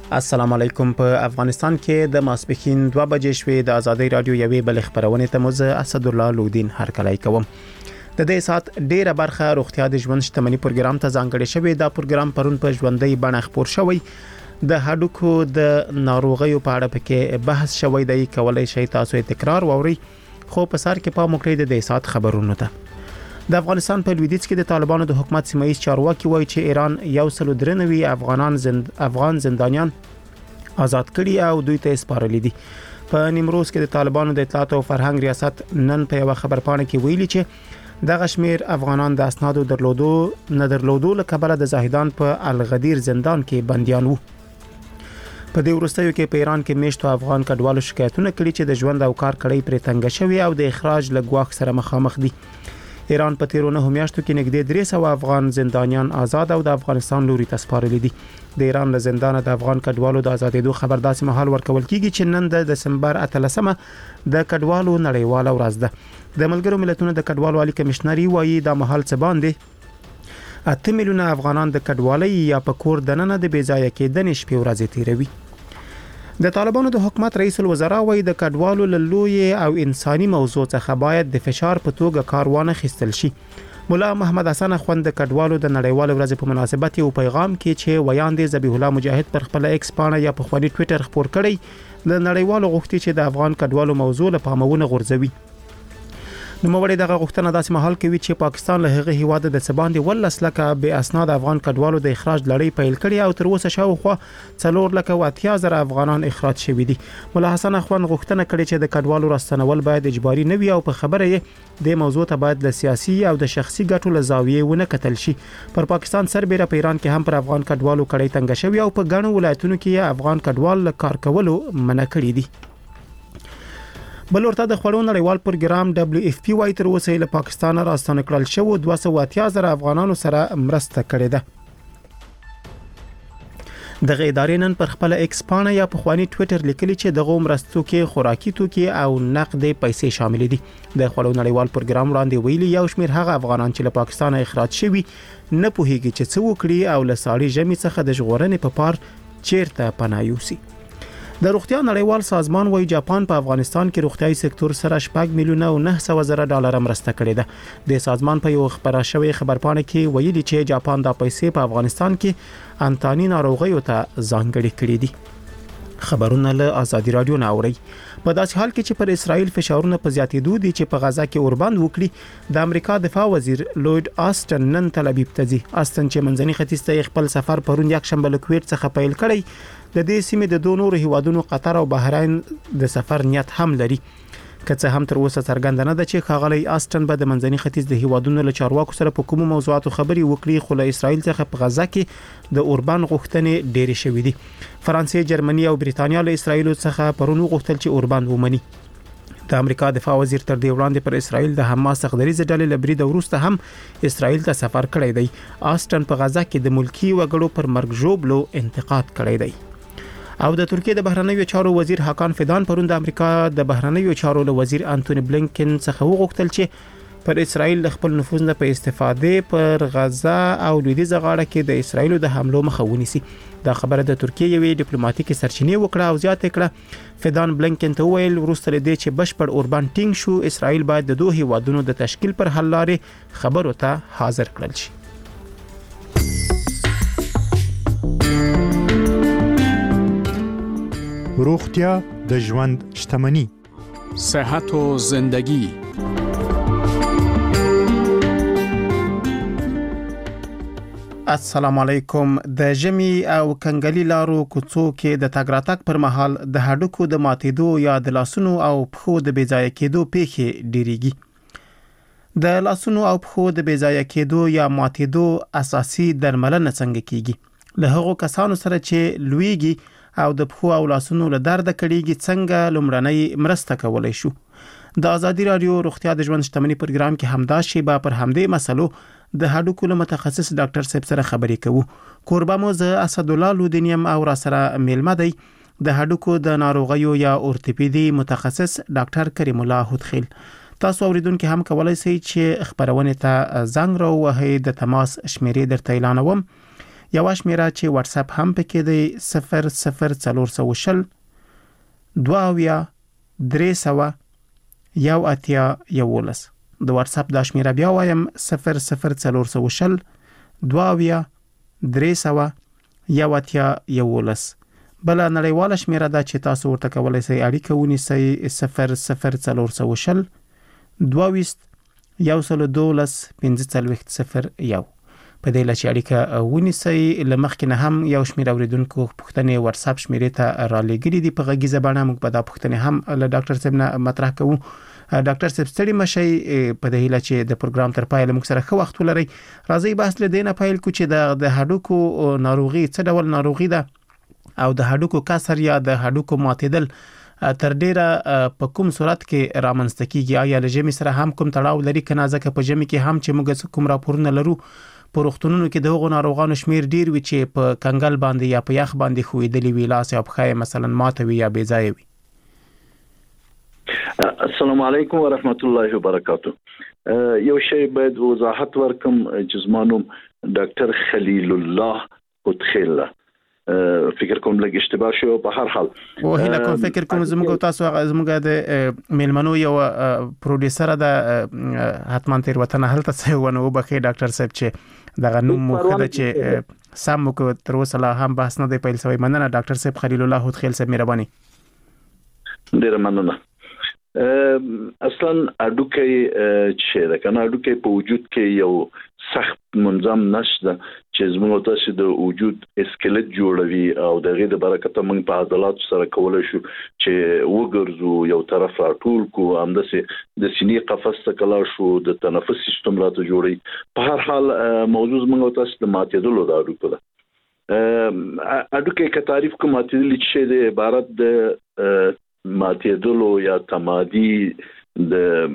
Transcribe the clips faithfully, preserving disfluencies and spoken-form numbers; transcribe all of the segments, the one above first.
السلام علیکم. په افغانستان کې د ماسپښین دوه بجې شوې د ازادي رادیو یوې بل خبرونه ته مزه اسد الله لودین هرکلی کوم. د دې سات ډیره برخه روغتیا د ژوند شتمنۍ پروګرام ته ځانګړې شوې. دا پروګرام پرون په ژوندۍ بڼه خبر شوی. د هډوکو د ناروغیو په اړه پکې بحث شوی دی. کولای شي تاسو تکرار ووري خو په سر کې په مکړې د دې سات خبرونه ته. د افغانستان په لویدیځ کې د طالبانو د حکومت سیمایي چارواکي وایي چې ایران یو سل درنوي افغانان زند افغان زندانیان آزاد کړي او دوی ته سپارلي دي. په نیمروز کې د طالبانو د اطلاعات او فرهنګ ریاست نن په یو خبرپاڼه کې ویلي چې د غشمیر افغانان د اسنادو درلودو نه درلودو لکبله د زاهدان په الغدیر زندان کې بنديان وو. په دې ورستیو کې په ایران کې میشتو افغان کډوالو شکایتونه کړي چې د ژوند او کار کړي پرې تنګ شوی او د اخراج لګواخ سره مخامخ دي. ایران په تیرونه میاشتو کې نږدې درې سوه افغان زندانیان آزاد او د افغانستان لوري ته سپارلي دي. د ایران له زندان د افغان کډوالو د آزادېدو خبر داسې مهال ورکول کیږي چې نن د دسمبر اتلسمه د کډوالو نړیواله ورځ ده. د ملګرو ملتونو د کډوالو عالی کمشنري وایي دا مهال څه باندې اته میلیونه افغانان د کډوالۍ یا په کور دننه د بیځایه کېدنې شپې ورځې تیروي. د طالبانو د حکومت رئیس الوزرا وایي د کډوالو له لوی او انساني موضوع څخه باید د فشار په توګه کار وانه خیستل شي. مولا محمد حسن اخوند د کډوالو د نړیوال ورځ په مناسبت یو پیغام کې چې ویاندې ذبیح الله مجاهد پر خپل ایکس پاڼه یا په خواني ټوئیټر خبر کړی د نړیوال غوښتي چې د افغان کډوالو موضوع له پامونه غورځوي. نو موږ دغه غوښتنه داسې مهال کوي چې پاکستان له هغه هیواد د سباندې ولس لکه به اسناد افغان کډوالو د اخراج لړۍ پیل کړي او تر اوسه شاوخوا څلور لکه اتیا زره افغانان اخراج شوي دي. مولا حسن اخوان غوښتنه کړې چې د کډوالو راستنول باید اجباري نه وي او په خبره یې د موضوع ته باید له سیاسي او د شخصي ګټو له زاویې ونه کتل شي. پر پاکستان سربېره په ایران کې هم پر افغان کډوالو کړي تنګ شوی او په ګڼو ولایتونو کې افغان کډوال له کار کولو منع کړي دي. بل ورته د خړو نړیوال پروګرام دبليو اف پی وايي تر اوسه له پاکستان راستنه کړل شو دوه سوه اتیا زره افغانانو سره مرسته کړې ده. د ادارې نن پر خپل ایکس پاڼه یا په خواني ټوئیټر لیکلي چې د غو مرستو کې خوراکي توکي او نقدې پیسې شامل دي. د خړو نړیوال پروګرام وړاندې ویلي یو شمېر هغه افغانان چې له پاکستان اخراج شوي نه پوهیږي چې څه وکړي او له ساړي ژمي څخه د ژغورنې په پار چیرته پناه یوسي. د روغتیا نړیوال سازمان وايي جاپان په افغانستان کې روغتيایي سکتور سره شپږ میلیونه او نه سوه زره ډالر مرسته کړې ده. د سازمان په یو خبره شوی خبرپاڼه کې ویلي چې جاپان د پیسې په افغانستان کې انتاني ناروغیو ته ځانګړي کړې دي. خبرونه له ازادي رادیو نه اوري. په داسې حال کې چې پر اسرائیل فشارونه په زیاتېدو دي چې په غزا کې اوربند وکړي د امریکا دفاع وزیر لوید آستن نن تل ابیب ته ځي. آستن چې منځني ختیځ ته خپل سفر پرون یک شنبه له کویت څخه پیل کړی د دې سیمې د دوه نورو هیوادونو قطر او بحرین د سفر نیت هم لري. که څه هم تر اوسه څرګنده نه ده چې ښاغلی آستن به د منځني ختیځ د هیوادونو له چارواکو سره په کومو موضوعاتو خبرې وکړي خو له اسرائیل څخه په غزا کې د اوربان غوښتنې ډېرې شوې دي. فرانسې، جرمني او بریتانیا له اسرائیل څخه پرون غوښتل چې اوربان ومني. د امریکا دفاع وزیر تر دې وړاندې پر اسرائیل د حماس غدریزه ډلې لبري د وروسته هم اسرائیل ته سفر کړی دی. آستن په غزا کې د ملکی وګړو پر مرګ ژوبلو انتقاد کړی دی. او د ترکیه د بهرنیو چارو وزیر حکان فیدان پرون د امریکا د بهرنیو چارو له وزیر انټونی بلینکن څخه وغوښتل چې پر اسرائیل د خپل نفوذ نه په استفاده پر غزا او لویدیځه غاړه کې د اسرائیل د حملو مخه ونیسي. دا خبره د ترکیه یوې ډیپلوماټیکي سرچینې وکړه او زیاته کړه. فیدان بلینکن ته ویل وروسته لدې چې بشپړ اوربان ټینګ شو اسرائیل باید د دوه هیوادونو د تشکیل پر حل لارې خبرو ته حاضر کړل شي. روغتیا د ژوند شتمني. صحت و زندگی. السلام علیکم. د ژمي او کنګلي لارو کوڅو کې د تګ راتګ پر مهال د هډوکو د ماتېدو یا د لاسونو او پښو د بیځایه کېدو پیښې ډېریږي. د لاسونو او پښو د بیځایه کېدو یا ماتېدو اساسي درملنه څنګه کیږي؟ له هغو کسانو سره چې لویږي او د پښو او لاسونو له درد کړيږي څنګه لومړنۍ مرسته کولای شو؟ د ازادي رادیو روغتیا د ژوند شتمنۍ پروګرام کې همدا شیبه پر همدې مسلو د هډوکو له متخصص ډاکټر صاحب سره خبرې کوو. کوربه مو ز اسد الله لودینیم او را سره میلمه دی د هډوکو د ناروغیو یا اورتوپیدي متخصص ډاکټر کریم الله هدخیل. تاسو اوریدونکو هم کولای شئ چې خبرونه ته زنګ راوهئ. د تماس شمیرې درته اعلانوم یو شمیره چې واتس اپ هم پکې دی صفر صفر څلور سوه شل دوه اویا درې سوه یو اتیا یولس. د واتس اپ د شمیره بیا وایم صفر صفر څلور سوه شل دوه اویا درې سوه یو اتیا یولس. بل نړیواله شمیره ده چې تاسو ورته کولای شئ اړیکه ونیسئ صفر صفر څلور سوه شل دوه ویشت یو سل دولس پنځه څلوېښت صفر یو. په دې لچ اړیکه ونیسئ. لمخکې نه هم یو شمېر اوریدونکو پوښتنې واتس اپ شمیرې ته را لېږلي دي په غږیزه بڼه. موږ به دا پوښتنې هم له ډاکټر صاحب نه مطرح کوو. ډاکټر صاحب ستړي مشئ په دې هیله چې د پروګرام تر پایه موږ سره ښه وخت ولرئ. راځي بحث له دې نه پیل کو چې د د هډوکو ناروغي څه ډول ناروغي ده او د هډوکو کسر یا د هډوکو ماتېدل تر ډیره په کوم صورت کې رامنځته کیږي؟ آیا له ژمي سره هم کوم تړاو لري کنه؟ ځکه په ژمي کې هم چې موږ کوم راپورونه لرو په روغتونونو کې د هغو ناروغانو شمیر ډیر وي چې په کنګل باندې یا په یخ باندې خویدلی وي، لاس یا پښه مثلا ماته وي یا بې ځای وي. السلام علیکم ورحمت الله وبرکاته. یو شی باید وضاحت ورکم چې زما نوم ډاکټر خلیل الله خودخیل فکر کوم لږ اشتباه شو. په هر حال او هله کوم فکر کوم زموږ تاسو زموږ د میلمنو یو پروډوسر ده حتما تیر وطن هلته څه ونه وبخي ډاکټر صاحب چې دغه نوم مو خدای چې سم کو تر اوسه لا هم بحث نه دی پیل شوی. مننه ډاکټر صاحب خلیل الله خودخیل صاحب، مهرباني. ډیر مننه. اصلا اډوکي چې دا کنه اډوکي په وجود کې یو سخت منظم نشته چې زموږ تاسو د وجود اسکلت جوړوي او دغه د برکت موږ په عضلات سره کولای شو چې وګرځو یو طرف راټول کو، همداسې د سینې قفس ته کلا شو، د تنفس سیستم راته جوړي. په هر حال موضوع موږ تاسو د ماتېدلو د اډوکو ده. اډوکي که تعریف کوم ماتېدل چې د عبارت د ماتېدلو یا تمادي د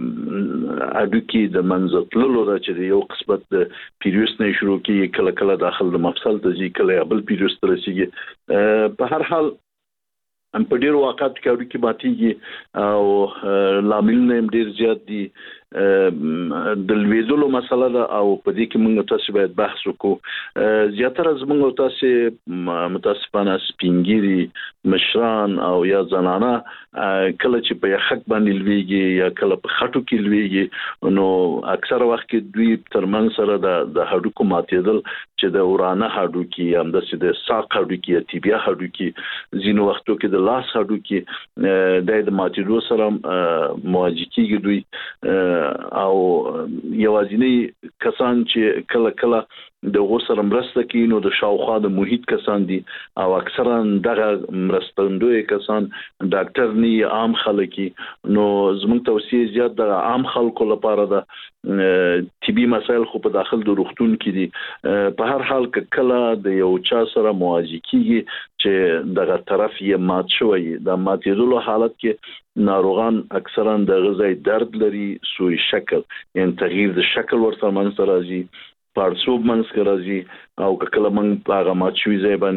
اډوکي د منځتللو دا چې یو قسمت د پیریوس نه شروع کی کله کله داخل د مفصل ته ځي، کله بل پیریوس ته رسیږي. په هر حال په ډیرو واقعاتو کې اډوکي ماتېږي او لامل نه ډیر زیات دي. د لویدلو مسله ده او په دې کې موږ تاسو باید بحث وکړو. زیاتره زموږ تاسو متاسفانه سپینګيري مشران او یا زنانه کله چې په یخک باندې لویږي یا کله په خټو کې لویږي، نو اکثر وخت کې دوی ترمن سره د د هډوکو ماتېدل چې د ورانه هډوکي هم د سید ساق هډوکي یا تیبیا هډوکي، ځینو وختو کې د لاس هډوکي د ماتېدو سره مواجه کیږي دوی. او یوازینی کسان چې کله کله د غوسر مرسته کوي نو د شاوخوا د محیط کسان دي او اکثرا دغه مرستندوی کسان ډاکټر نه عام خلک. نو زموږ توصیه زیات د عام خلکو لپاره ده طبي مسایل خو په داخل د روغتون کې دي. په هر حال کله د یو چا سره مواجه کیږي چې دغه طرف یې مات شوی، د ماتېدلو حالت کې ناروغان اکثرا د غذای درد لري، سوی شکل یعنی تغییر د شکل ورته منځ راځي، پارسوب منځ راځي او کله موږ په هغه مات شوی ځای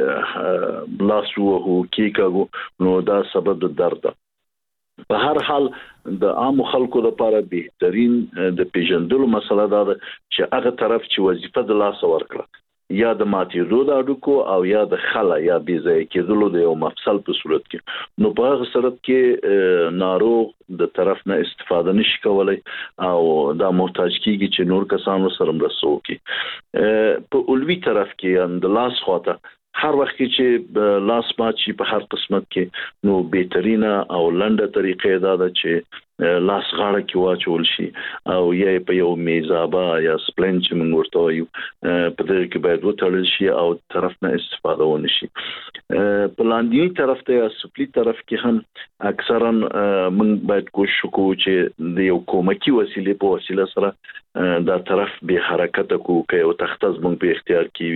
باندې لاس وهو کیکاګو نو دا سبب د درد ده. په هر حال د عام خلکو لپاره بهترین د پیژندلو مسله ده چې هغه طرف چې وظیفه د لاس ورکړه یا د ماتېدو د اډوکو او یا د خلا یا بې ځای کېدلو د یو مفصل په صورت کې، نو په هغه صورت کې ناروغ د طرف نه استفاده نشي کولای او دا محتاج کیږي چې نور کسانو سره مرسته وکړي. په اولوي طرف کې د لاس خواته هر وخت چې لاس مات شي په هر قسمت کې نو بهترینه او لنډه طریقې دا ده چې لاس غاړه کې واچول شي او یا په یو میزابه یا سپلین چې موږ ورته وایو په دې کې باید وتړل شي او طرف نه استفاده ونه شي. په لاندې طرف ته یا سپلی طرف کې هم اکثرا موږ باید کوشش وکړو چې د یو کومکی وسیله په وسیله سره دا طرف به حرکت کو کوي او تخته زموږ په اختیار کې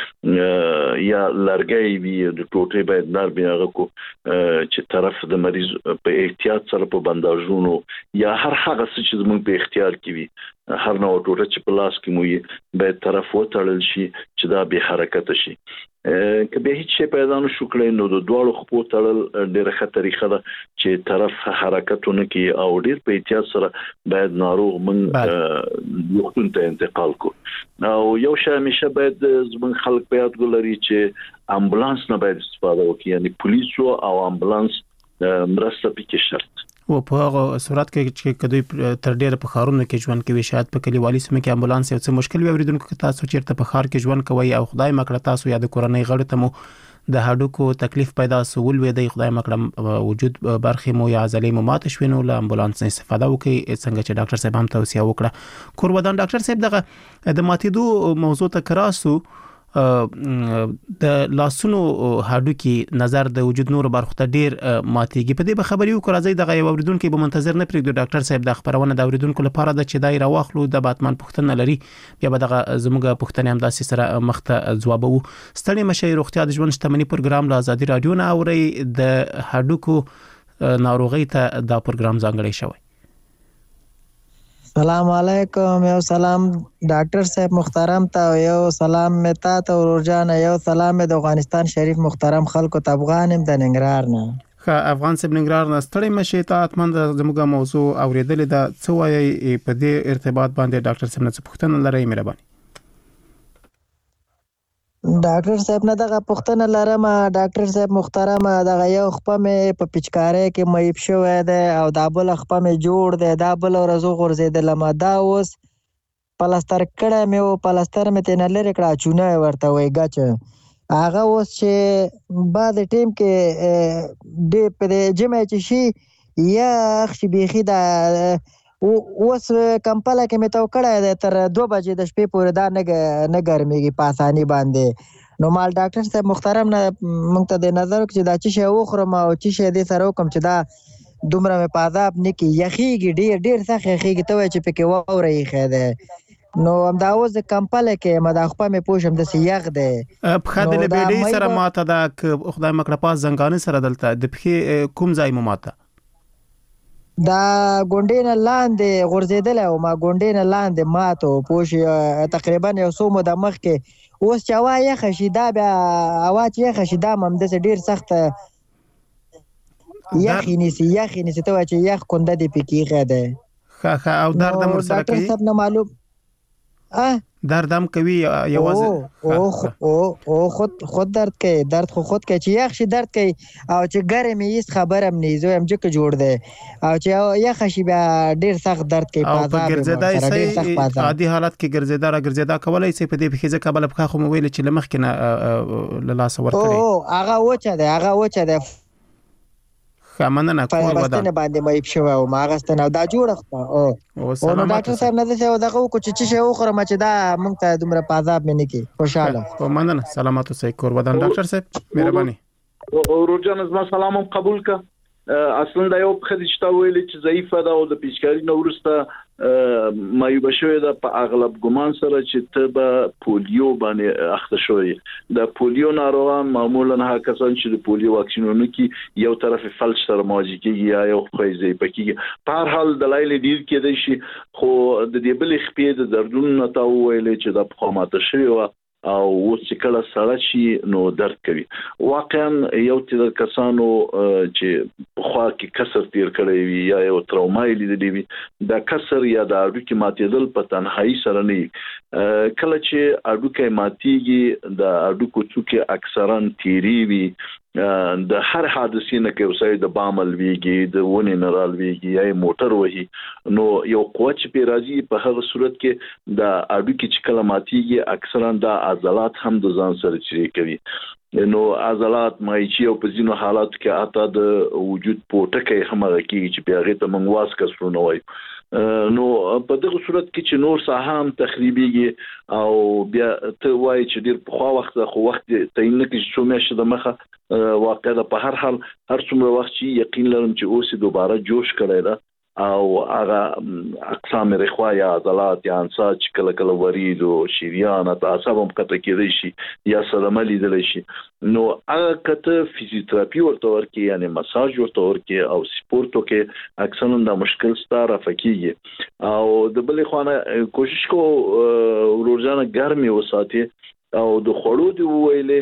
وي یا لرګي وي د ټوټې باید نار بیاغه کو چې طرف د مریض په احتیاط سره په بنداژونو یا هر هغه څه چې زموږ په اختیار کې وي هر نوع ټوټه چې په لاس کې مو باید طرف وتړل شي چې دا به حرکت شي. کبه هیڅ شي پیدا نشو کړی نو د دوړو خپو تړل ډېره ښه طریقه ده چې طرف حرکتونه کوي او ډېر په احتیاط سره باید ناروغ من وختون ته انتقال کو او یو شی همیشه باید زموږ خلک په یاد ولري چې امبولانس نه باید استفاده وکړي یعنی پولیسو او امبولانس مرسته پکې شرط او په هغه صورت کې چې کدوې تر ډیره په خارونو کې ژوند کوي شاید په کلیوالي سیمه کې امبولانس یو څه مشکل وي اوریدونکو تاسو چیرته په خار کې ژوند کوي او خدای مکړه تاسو یا د کورنۍ غړو ته مو د هډوکو تکلیف پیدا سول وي د خدای مکړه وجود برخې مو یا عضلې مو مات شوي نو له امبولانس نه استفاده وکړي څنګه چې ډاکټر صاحب هم توصیه وکړه کور ودان ډاکټر صاحب دغه د ماتېدو موضوع ته کراسو د لاسونو هډوکي نظر د وجود نور برخو ته ډیر ماتيږي په دې به خبري وکړه ځای دغه اوریدونکو به منتظر نه پرېږدو ډاکټر صاحب د خبرونه د اوریدونکو لپاره د چې دای راوخلو د باتمن پښتنه لري بیا به دغه زموږه پښتنه هم داسې سره مخته ځوابو ستړي مشي روغتیا د ژوند شتمنۍ پروګرام له آزادي رادیو نه اوري د هډوکو ناروغي ته دا پروګرام ځانګړی شوی سلام علیکم یو سلام ډاکټر صاحب محترم ته یو سلام متا ته ورجان یو سلام د افغانستان شریف محترم خلکو ته افغانم د ننګرهار نه خا افغان صاحب ننګرهار نه ستړي مشي ته اتمن زموږه موضوع اوریدل د څه وایي په دې ارتباط باندې ډاکټر صاحب نه پوښتنه لري مهرباني ډاکټر صاحب نه دغه پښتنه لرم ډاکټر صاحب محترم دغه یو خپه مې په پچکارې کې مېب شوې ده او دا بل خپه مې جوړ ده دا بل ورځو غورځېدل ما دا اوس پلاستر کړه مې او پلاستر مې تنه لري کړه چونه ورته وای غچ هغه اوس چې بعد ټیم کې دې په جمع چې شي یا خشي بيخي دا اوس کمپاله کې مې تو کړه تر دوه بجې د شپې پورې دا نه نه ګرميږي پاسانی باندې نو مال ډاکټر صاحب محترم نه مونږ ته د نظر چې دا چې شی وخرم او چې شی دې سره کوم چې دا دومره مې پاداب نکي یخيږي ډیر ډیر سخت یخيږي ته چې پکې ووري خېده نو هم دا اوس کمپاله کې ما دا خپل مې پوښم د سیاغ ده په خاطر له بیډي سره ماته دا خدای مکړه پاس زنګانه سره دلته د پخې کوم ځای مو ماته دا ګونډینه لاندې غورځیدل او ما ګونډینه لاندې ماتو پوښ تقریبا یو څو مو د مخ کې اوس چې وا یې خشي دا بیا اواز یې خشي دا مم د ډیر سخت یخی نسی یخی نسی ته چې یخ کنده دی پکې غده خا خا او درد مر سره کوي ډاکټر صاحب نه معلوم اه دردم کوي یوازې او او او خود خود درد کوي درد خو خود کوي چې یخ شي درد کوي او چې ګرمي هیڅ خبرم نه زو هم چې جوړ دی او چې یخ شي بیا ډیر سخت درد کوي په ګرځیدای سي عادي حالت کې ګرځیدا را ګرځیدا کولای سي په دې بخیزه قبل په خو موبایل چې لمخ کې له لاس ورکړي او هغه وچه دی هغه وچه دی خامنه کور ودا پاستنه باندې مې شو او ما غستنه دا جوړه او او نو ډاکټر صاحب نه څه دغه کو چې چې خو خرم چې دا مونږ ته دومره پازاب مې نه کی خوشاله او مننه سلامات اوسئ کور ودا ډاکټر صاحب مهرباني او روجان از ما سلام قبول کا اصلا دا یو خدي چې تا ویل چې ضعیفه ده او د پیچکاری نو ورسته مایوب شوی ده په اغلب ګمان سره چې ته به پولیو باندې اخته شوی د پولیو ناروغان معمولا هغه کسان چې د پولیو واکسینونه کې یو طرف فلج سره مواجه کیږي یا یو خپېږي پکې په هر حال دلایل ډیر کېدای شي خو د دې بل خپې د دردونو نه تا ویل چې د قامت شوی و او اوس چې کله سړی شي نو درد کوي واقعا یو تر کسانو چې خو کې کسر تیر کړی وي یا یو ترومای لیدلی وي دا کسر یا د اډوکې ماتېدل په تنهایی سره نه کله چې اډوکې ماتېږي د اډوکو څوکې اکثرا تیری وي د هر حادثې نه کې اوسې د بامل ویږي د ونی نرال ویږي یا موټر وهي نو یو قوت چې راځي په هغه صورت کې د اډوکې چې کله ماتېږي اکثرا د عضلات هم د ځان سره چي کوي نو عضلات مایچی او په ځینو حالاتو کې اته د وجود پټکې هم راکېږي چې پیغه ته موږ واس کسرونه وایو نو په دغه صورت کې چې نور ساحام تخریبيږي او بیا ته وایي چې ډیر په خوا وخت خو وخت تعین نه کې څو میاشتې د مخه واقعا په هر حال هر څومره وخت چې یقین لرم چې اوس دوباره جوش کړی دا او هغه اقسام رخوا یا عضلات یا انساج چې کله کله ورید او شریان او اعصاب هم کته کېدای شي یا سلامه لیدل شي نو هغه کته فزیوتراپي ورته ورکي یعنی مساج ورته ورکي او سپورت کې اکثرا د مشکل ستاره فکیږي او د بلې خوانه کوشش کو ورځانه ګرمي وساتي او د خړو دی ویلې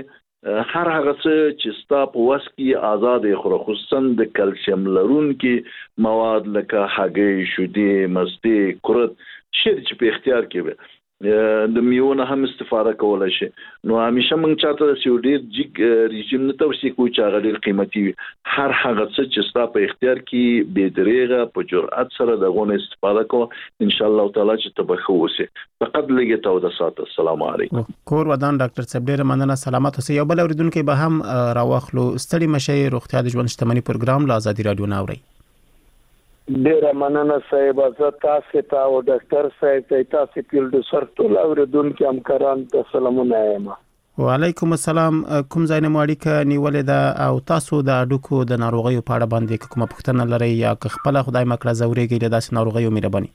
هر هغه څه چې ستا په وس کې آزاد خو خصوصا د کلسیم لرونکي مواد لکه هګۍ، شیدې، مستې، کورت شې چې په اختیار کې وي د میونه هم استفاده کولای شي. نو همیشه موږ چاته سیوډیر جګ ریژیم نه توصیه کوو چې هغه ډېر قیمتي وي. هر هغه څه چې ستا په اختیار کې بې دریغه په جرأت سره دغه استفاده کوو ان شاء الله تعالی چې تبخو وسی. فقط لګي ته د سات. السلام علیکم. کور ودان ډاکټر صاحب ډېر مننه. سلامات اوسئ. یو بل اوریدونکو به هم راوخلو ستړي مشي روغتیا د ژوند شتمنۍ پروګرام له آزادي رادیو نه اوري. ډیره مننه صاحب. زه تاسو ته او ډاکټر صاحب ته تاسو فیلډ سر ټول اوریدونکو همکاران ته سلامونه وایم. وعلیکم السلام. کوم ځای نه اړیکه نیولې ده او تاسو د اډوکو د ناروغیو په اړه باندې کومه پوښتنه لرئ یا خپل خدای مکړه زوريږي د داسې ناروغیو مهرباني؟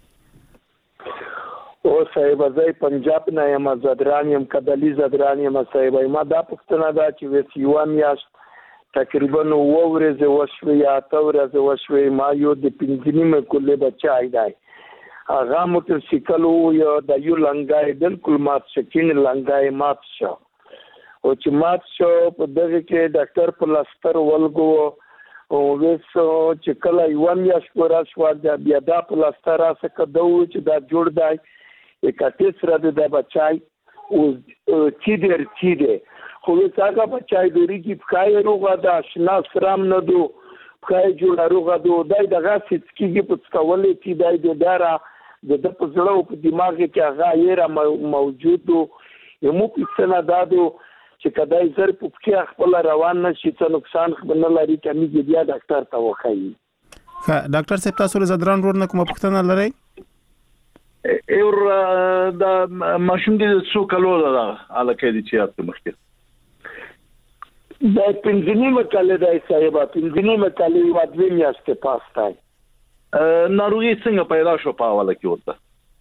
او صاحب زه پنجاب نه یم، زدران یم، کدلی زدران یم صاحب. ما دا پوښتنه ده چې وسیوان یاست تقریبا اوه ورځې وشوي یا اته ورځې وشوي. ما یو د پنځه نیمه کولې بچای دی، هغه موټر سایکل یو د یو لنګای بالکل مات شکین لنګای مات شو او چې مات شو په دغه کې ډاکټر پلاستر ولګو او وسو چې کله یو میاش پورا شو بیا دا پلاستر راځه کدو چې دا جوړ دی یکاتې سره د بچای او چې در چې دی خو څنګه بچای دوری کی پکای روغه دا شنا سرام نه دو پکای جوړ روغه دو دای دغه سڅکیږي په څولې چې دای د دارا د د پزړه او په دماغ کې هغه یې را موجود یو مو پڅنه دادو چې کدای زر په کې خپل روان نشي څه نقصان خپل نه لري کمیږي بیا ډاکټر ته وخایي. ښه ډاکټر صاحب تاسو له زدران ورور نه کومه پوښتنه لرئ؟ اور د ماشوم د څو کلو ده الکه دي چې تاسو مخکې دا پنځنی مکاله دای صاحب پنځنی مکاله یو دوه میاشتې پاستای. ناروغي څنګه پیدا شو په حواله کې ورته؟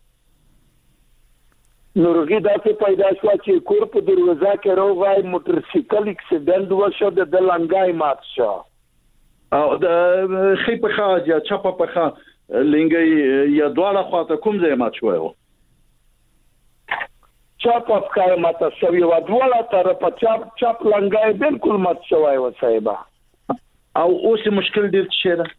ناروغي داسې پیدا شو چې کور په دروازه کې راغی موټر سایکل اکسیډنټ وشو د لنګای مات شو او د خې په خاج یا چپ په خا لنګي یا دواړه خواته کوم ځای مات شو؟ چاپ افکار ماته شوی و دواړه طرف چاپ چاپ لنګای بالکل مات شوی و صاحب. او اوس مشکل ډیر څه ده؟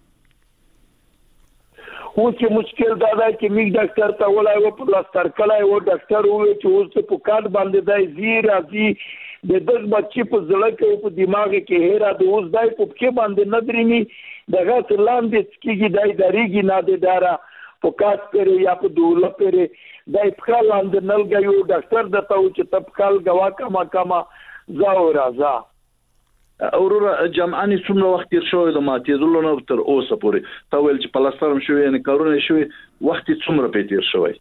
اوس مشکل دا ده چې میګ ډاکټر ته ولای و پلاستر کلای و ډاکټر و چې اوس په کارت باندې دای زیر ازي د دغه بچی په زړه کې په دماغ کې هيره د اوس دای په کې باندې ندريني دغه لاندې کېږي دای دریږي نه د دارا په کاټ پرې یا په دوله پرې دای په لاندې نلګ یو ډاکټر دته و چې تبکال غوا کما کما زاو راځه. اورور جمعانی څومره وخت تیر شوی د ماتېدلو نه تر اوسه پورې تا ویل چې پلاستر شوی نه کارونه شوی وخت څومره په تیر شوی؟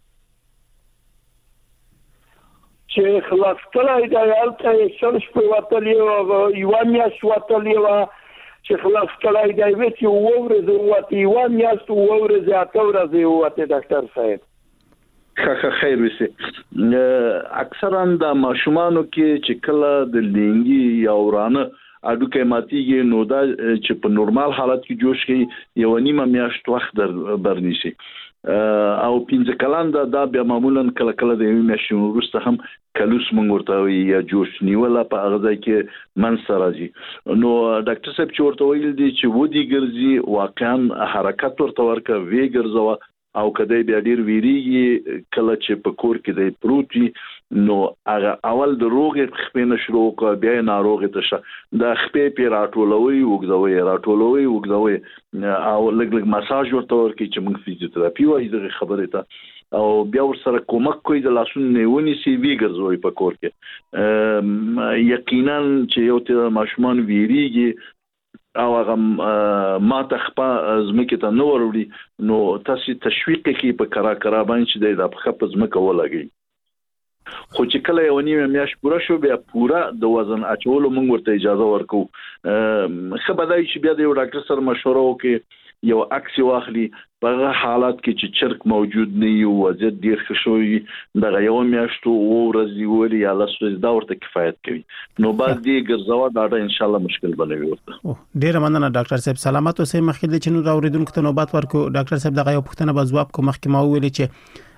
چې خلاص کړای دا یالته شرش په وتلی او یو میاش وتلی و چې خلاص کړای دا وې چې وورځ وته یو میاش وورځ اته ورځ وته ډاکټر صاحب. خه خیر وسی. اکثرا د ماشومانو کې چې کله د لینګي یا ورانه اډوکه ماتيږي نو دا چې په نورمال حالت کې جوش کې یو نیمه میاشت وخت در برنيشي او پنځه کلان دا, دا بیا معمولا کله کله د یو میاشت وروسته هم کلوس مونږ ورته یا جوش نیولا په هغه ځای کې منځ راځي. نو ډاکټر صاحب چې ورته ویل دي چې ودی ګرځي واقعا حرکت ورته ورکه وی ګرځوا او کدی بیا ډیر ویریږي کله چې په کور کې د پروتي نو هغه اول د روغې خپې نشرو کو بیا ناروغه تشه د خپې پی راټولوي وګځوي راټولوي وګځوي او لګ لګ مساج ورته ورکي چې موږ فزیوتراپي وایي د خبره ته او بیا ور سره کومک کوي د لاسونو نیونی سی وی ګرځوي په کور کې. یقینا چې یو ته ماشومان ویریږي او هغه ما تخپا زمکه ته نو وروړي نو تاسو تشویق کی په کرا کرا باندې چې د خپ زمکه ولګي. خو چې کله یو نیمه میاش پوره شو بیا پوره د وزن اچولو موږ ورته اجازه ورکو. خبردای چې بیا د یو ډاکټر سره مشوره وکړي یو عکس واخلي په حالات کې چې چرک موجود نه یو وضعیت ډیر ښه شوی دغه یو میاشتو ورځي ولی یا لاسو دا ورته کفایت کوي نو بعد دې ګرځوا دا ان شاء الله مشکل بنوي ورته. ډیر مننه ډاکټر صاحب. سلامات اوسئ. مخکې د چنو راوړیدونکو ته نوبات ورکو ډاکټر صاحب دغه یو پوښتنه به جواب کوم. مخکې ما ویل چې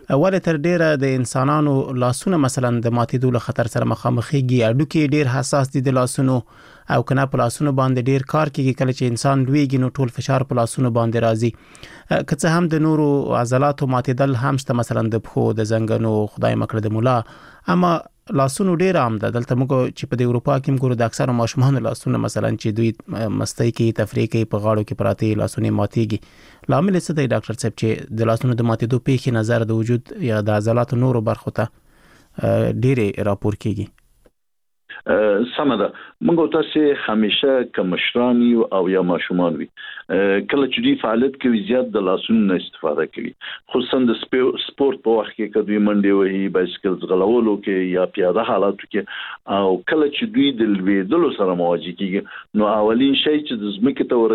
ولې تر ډیره د انسانانو لاسونه مثلا د ماتېدو له خطر سره مخامخېږي؟ اډوکي ډیر حساس دي د لاسونو او کنه په لاسونو باندې ډیر کار کوي، کله چې انسان لویږي نو ټول فشار په لاسونو باندې راځي. که څه هم د نورو عضلاتو ماتېدل هم شته، مثلا د پښو، د زنګنو، خدای مکړه د مولا، اما لاسونو ډیر عام ده. دلته موږ چې په د اروپا کې موږ د اکثر ماشومان لاسونه مثلا چې دوی مستی کوي، تفریح کوي، په غاړو کې پراته لاسونه ماتېږي. لامل څه دی ډاکټر صاحب چې د لاسونو د ماتېدو پیښې نظر د وجود یا د عضلاتو نورو برخو ته ډېرې راپور کیږي؟ سمه ده. موږ تاسو همیشه کمشران یو او یا ماشومان وي، کله چې دوی فعالیت کوي زیات د لاسونو استفاده کوي، خصوصا د سپورت په وخت کې کله دوی منډې وهي، بایسکل ځغلولو کې یا پیاده حالاتو کې، او کله چې دوی د لویدلو سره مواجه کیږي نو اولین شی چې د ځمکې ته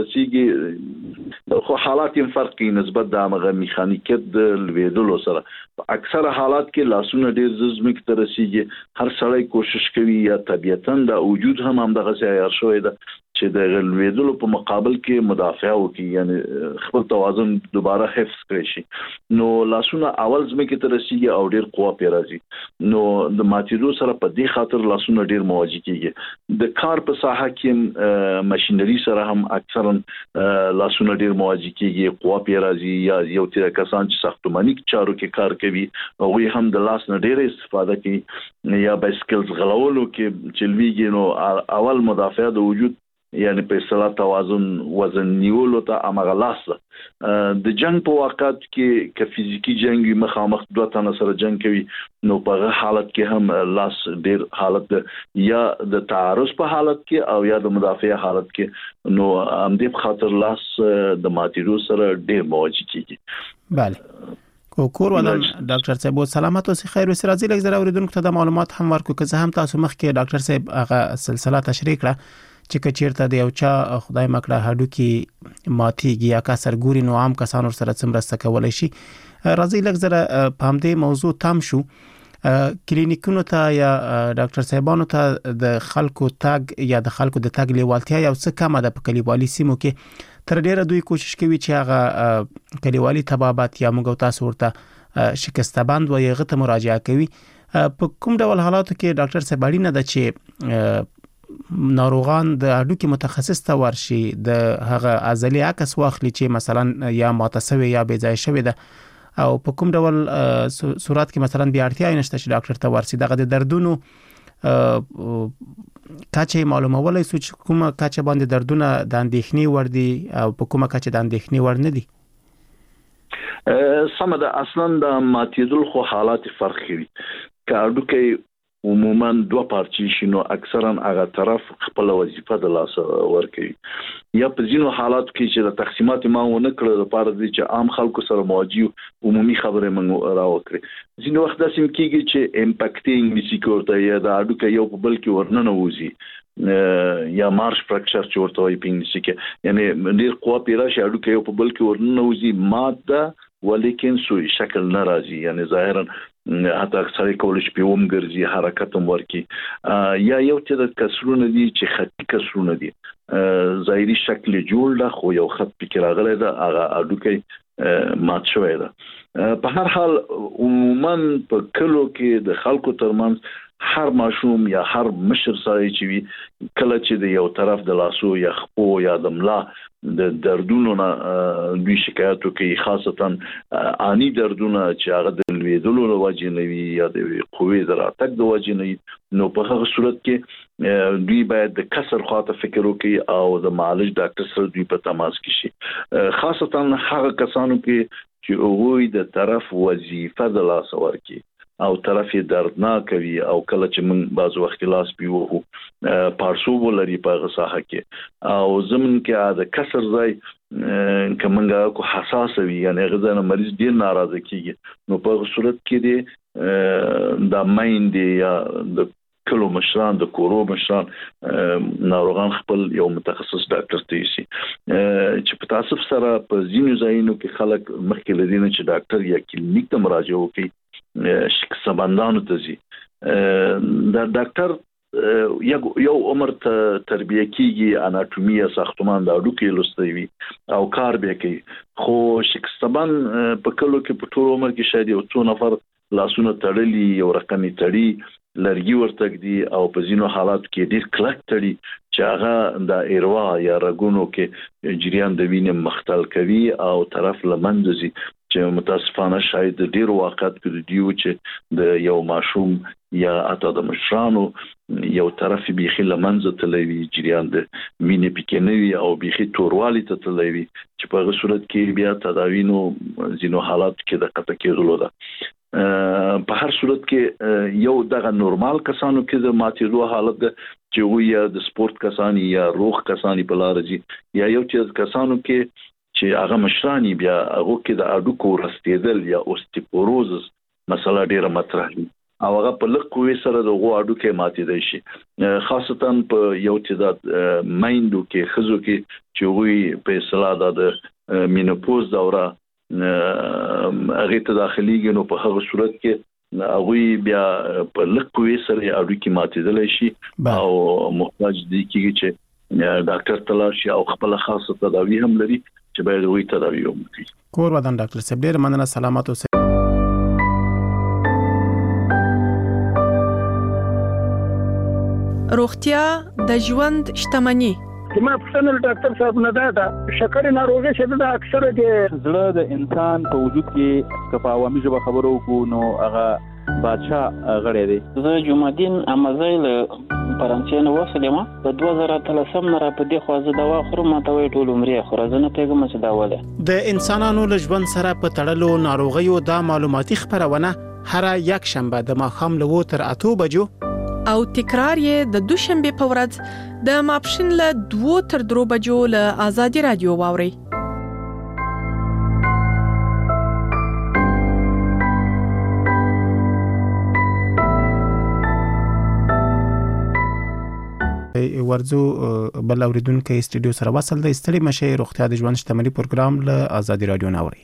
ورسیږي خو حالات یې فرق کوي نسبت د هغه میخانیکیت د لویدلو سره. اکثره حالات کې لاسونه ډیر ځمکې ته رسیږي. هر سړی کوشش کوي یا طبيعتاً د وجود هم هم دغه ځای عیار شوی ده چې د لویدلو په مقابل کې مدافع وکړي، یعنی خپل توازن دوباره حفظ کړي شي. نو لاسونه اول ځمکې ته رسیږي او ډیر قوه پې راځي، نو د ماتېدو سره په دې خاطر لاسونه ډیر مواجه کیږي. د کار په ساحه کې ماشينري سره هم اکثرا لاسونه ډیر مواجه کیږي، قوه پې راځي. یا یو تیر کسان چې ساختماني چارو کې کار کوي هغه هم د لاس نه ډیر استفاده کوي، یا بایسکل ځغلولو کې چې لویږي نو اول مدافع د وجود یعنی په اصطلاح توازن وزن نیولو ته امغه لاس. د جنگ په وخت کې ک فزیکی جنگ مخامخ دوه تنه سره جنگ کوي نو په حالت کې هم لاس ډیر حالت یا د تعارض په حالت کې او یا د مدافع حالت کې، نو هم دې خاطر لاس د ماتېدو سره ډیر مواجه کیږي. بله کور ودان ډاکټر صاحب سلامت اوسئ، خیر اوسئ. راځي لږ زره اوریدونکو ته د معلومات هم ورکو، که زه هم تاسو مخکې ډاکټر صاحب هغه سلسله تشریح کړه چې کچیرته د یو چا خدای مکړه هډوکي ماتېږي یا کسر ګوري نو عام کسان ور سره څومره کولای شي. راځي لږ زره په همدې موضوع تام شو. کلینیکونو ته یا ډاکټر صاحبانو ته د خلکو تګ یا د خلکو د تګ لیوالتیا یو څه کمه ده په کلیوالي سیمو کې. تر ډیره دوی کوشش کوي چې هغه کلیوالي طبابت یا موږ تاسو ورته شکسته بند و یغه ته مراجعه کوي. په کوم ډول حالاتو کې ډاکټر صاحب اړینه ده چې ناروغان د هډوکي متخصص ته ورشي، د هغه عضلې عکس واخلي چې مثلا یا ماته یا بې ځای شوی ده، او په کوم ډول صورت کې مثلا بیا اړتیا نشته چې ډاکټر ته ورسي؟ دغه د دردونو کچه معلومولای سو چې کومه کچه باندې دردونه د اندېښنې ور دي او په کومه کچه د اندېښنې ور نه دي؟ سمه ده. اصلا د ماتېدل خو حالات فرق کوي. که هډوکی عموما دوه پارچې شي نو اکثرا هغه طرف خپل وظیفه د لاس ورکوي، یا په ځینو حالات کې چې د تقسیمات ما ونه کړل لپاره دي چې عام خلکو سره مواجه عمومي خبره موږ راوکړي. ځینو وخت داسې کېږي چې امپاکټینګ میسي کوته یا د هډوکی یو په بل کې ورننه وځي، یا مارش فراکچر چې ورته وایي په انګلیسي کې، یعنی ډیر قوه پیرا شي هډوکی یو په بل کې ورننه وځي، ماده ولیکن سوی شکل ناراضي، یعنی ظاهرا حتی اکثر کولش په ووم ګرځي، حرکت هم ورکی، یا یو چې د کسرونه دي چې خطي کسرونه دي، ظاهري شکل جوړ ده خو یو خط پکې راغلی ده، هغه هډوکی مات شوی ده. په هر حال عموما په کلو کې د خلکو ترمنځ هر ماشوم یا هر مشر سره چې وي کله چې د یو طرف د لاسو یا خپو یا د ملا د دردونو نه دوی شکایتو کوي، خاصتا آنی دردونه چې هغه د لویدلو له وجې نه وي یا د قوې د راتګ د وجې نه وي، نو په هغه صورت کې دوی باید د کسر خواته فکر وکړي او د معالج ډاکټر سره دوی په تماس کې شي، خاصتا هغه کسانو کې چې هغوی د طرف وظیفه د لاس ورکړي او طرف یې دردناک وي، او کله چې موږ بعض وخت لاس پیوهو پارسوب لري په هغه ساحه کې او زمون کې د کسر ځای که موږ کو حساس وي، یعنی غذا مریض ډیر ناراضه کیږي، نو په هغه صورت کې دی د مایند یا د کلو مشران د کورو مشران ناروغان خپل یو متخصص ډاکټر ته شي. چې په تاسف سره په ځینو ځایونو کې خلک مخکې لدینه چې ډاکټر یا کلینیک ته مراجعه وکړي، شکسته بندانو ته ځي، د ډاکټر یو عمر ته تربیه کیږي اناتومي ساختمان د اډوکې لوستي وي او کار به کوي خو شکستبان په کلو کې په ټول عمر کې شاید یو څو نفر لاسونه تړلي یو رقمي تړي لرګي ورته دي او په ځینو حالات کې ډیر کلک تړي چې هغه د ایروا یا رګونو کې جریان د وینې مختل کوي او طرف لمنځي چې متاسفانه شاید ډیر وخت کې دیو چې د یو ماشوم یا اته د مشرانو یو طرف بيخي لمنځه تلوي جریان د وینې پکې نه وي او بيخي توروالي ته تلوي چې په صورت کې بیا تداوینو ځینو حالات کې د قطع کېدلو ده په هر صورت کې یو دغه نورمال کسانو کې د ماتېدو حالت ده چې وي د سپورت کسانی یا روغ کسانی په لار دي یا یو چې کسانو کې چې هغه مشرانی بیا هغه کې د اډوکو رستېدل یا اوستیپوروزس مسله ډیره مطرح دي او هغه په لږ قوي سره د غو اډو کې ماتېدای شي خاصتا په یو تعداد مایندو کې خزو کې چې وي په اصطلاح د مینوپوز دوره هغه ته داخليږي نو په هغه صورت کې هغه بیا په لږ قوي سره اډو کې ماتېدای شي او محتاج دي کېږي چې ډاکټر تلاشي او خپل خاصه تداوی هم لري چې باید وي تداوی وکړي. کور ودان ډاکټر صاحب ډیر مننه سلامات اوسئ. روغتیا د ژوند شتمني. زما پښتنه ډاکټر صاحب نه دا شکر ناروغي چې دا اکثره د زړه د انسان په وجود کې کفاوامي ژبه خبرو کو نو هغه بادشاہ غړی دی. زه جمعدین امازای له فرانسې نه وسلم په دوه زره اتلسم نه را په دې خوازه دوا خورم ته وی ټول عمرې خو راځنه پیغام چې دا وله د انسانانو له ژوند سره په تړلو ناروغیو دا معلوماتي خبرونه هر یک شنبه د ماښام له تر اته بجو او تکرار یې د دوشنبه په ورځ د ماپښین له دوه تر درو بجو له آزادي رادیو واوري. ورزو بل اوریدونکو استودیو سره وصل د استړي مشه روغتیا د ژوند شتمنۍ پروګرام له آزادي رادیو ناوري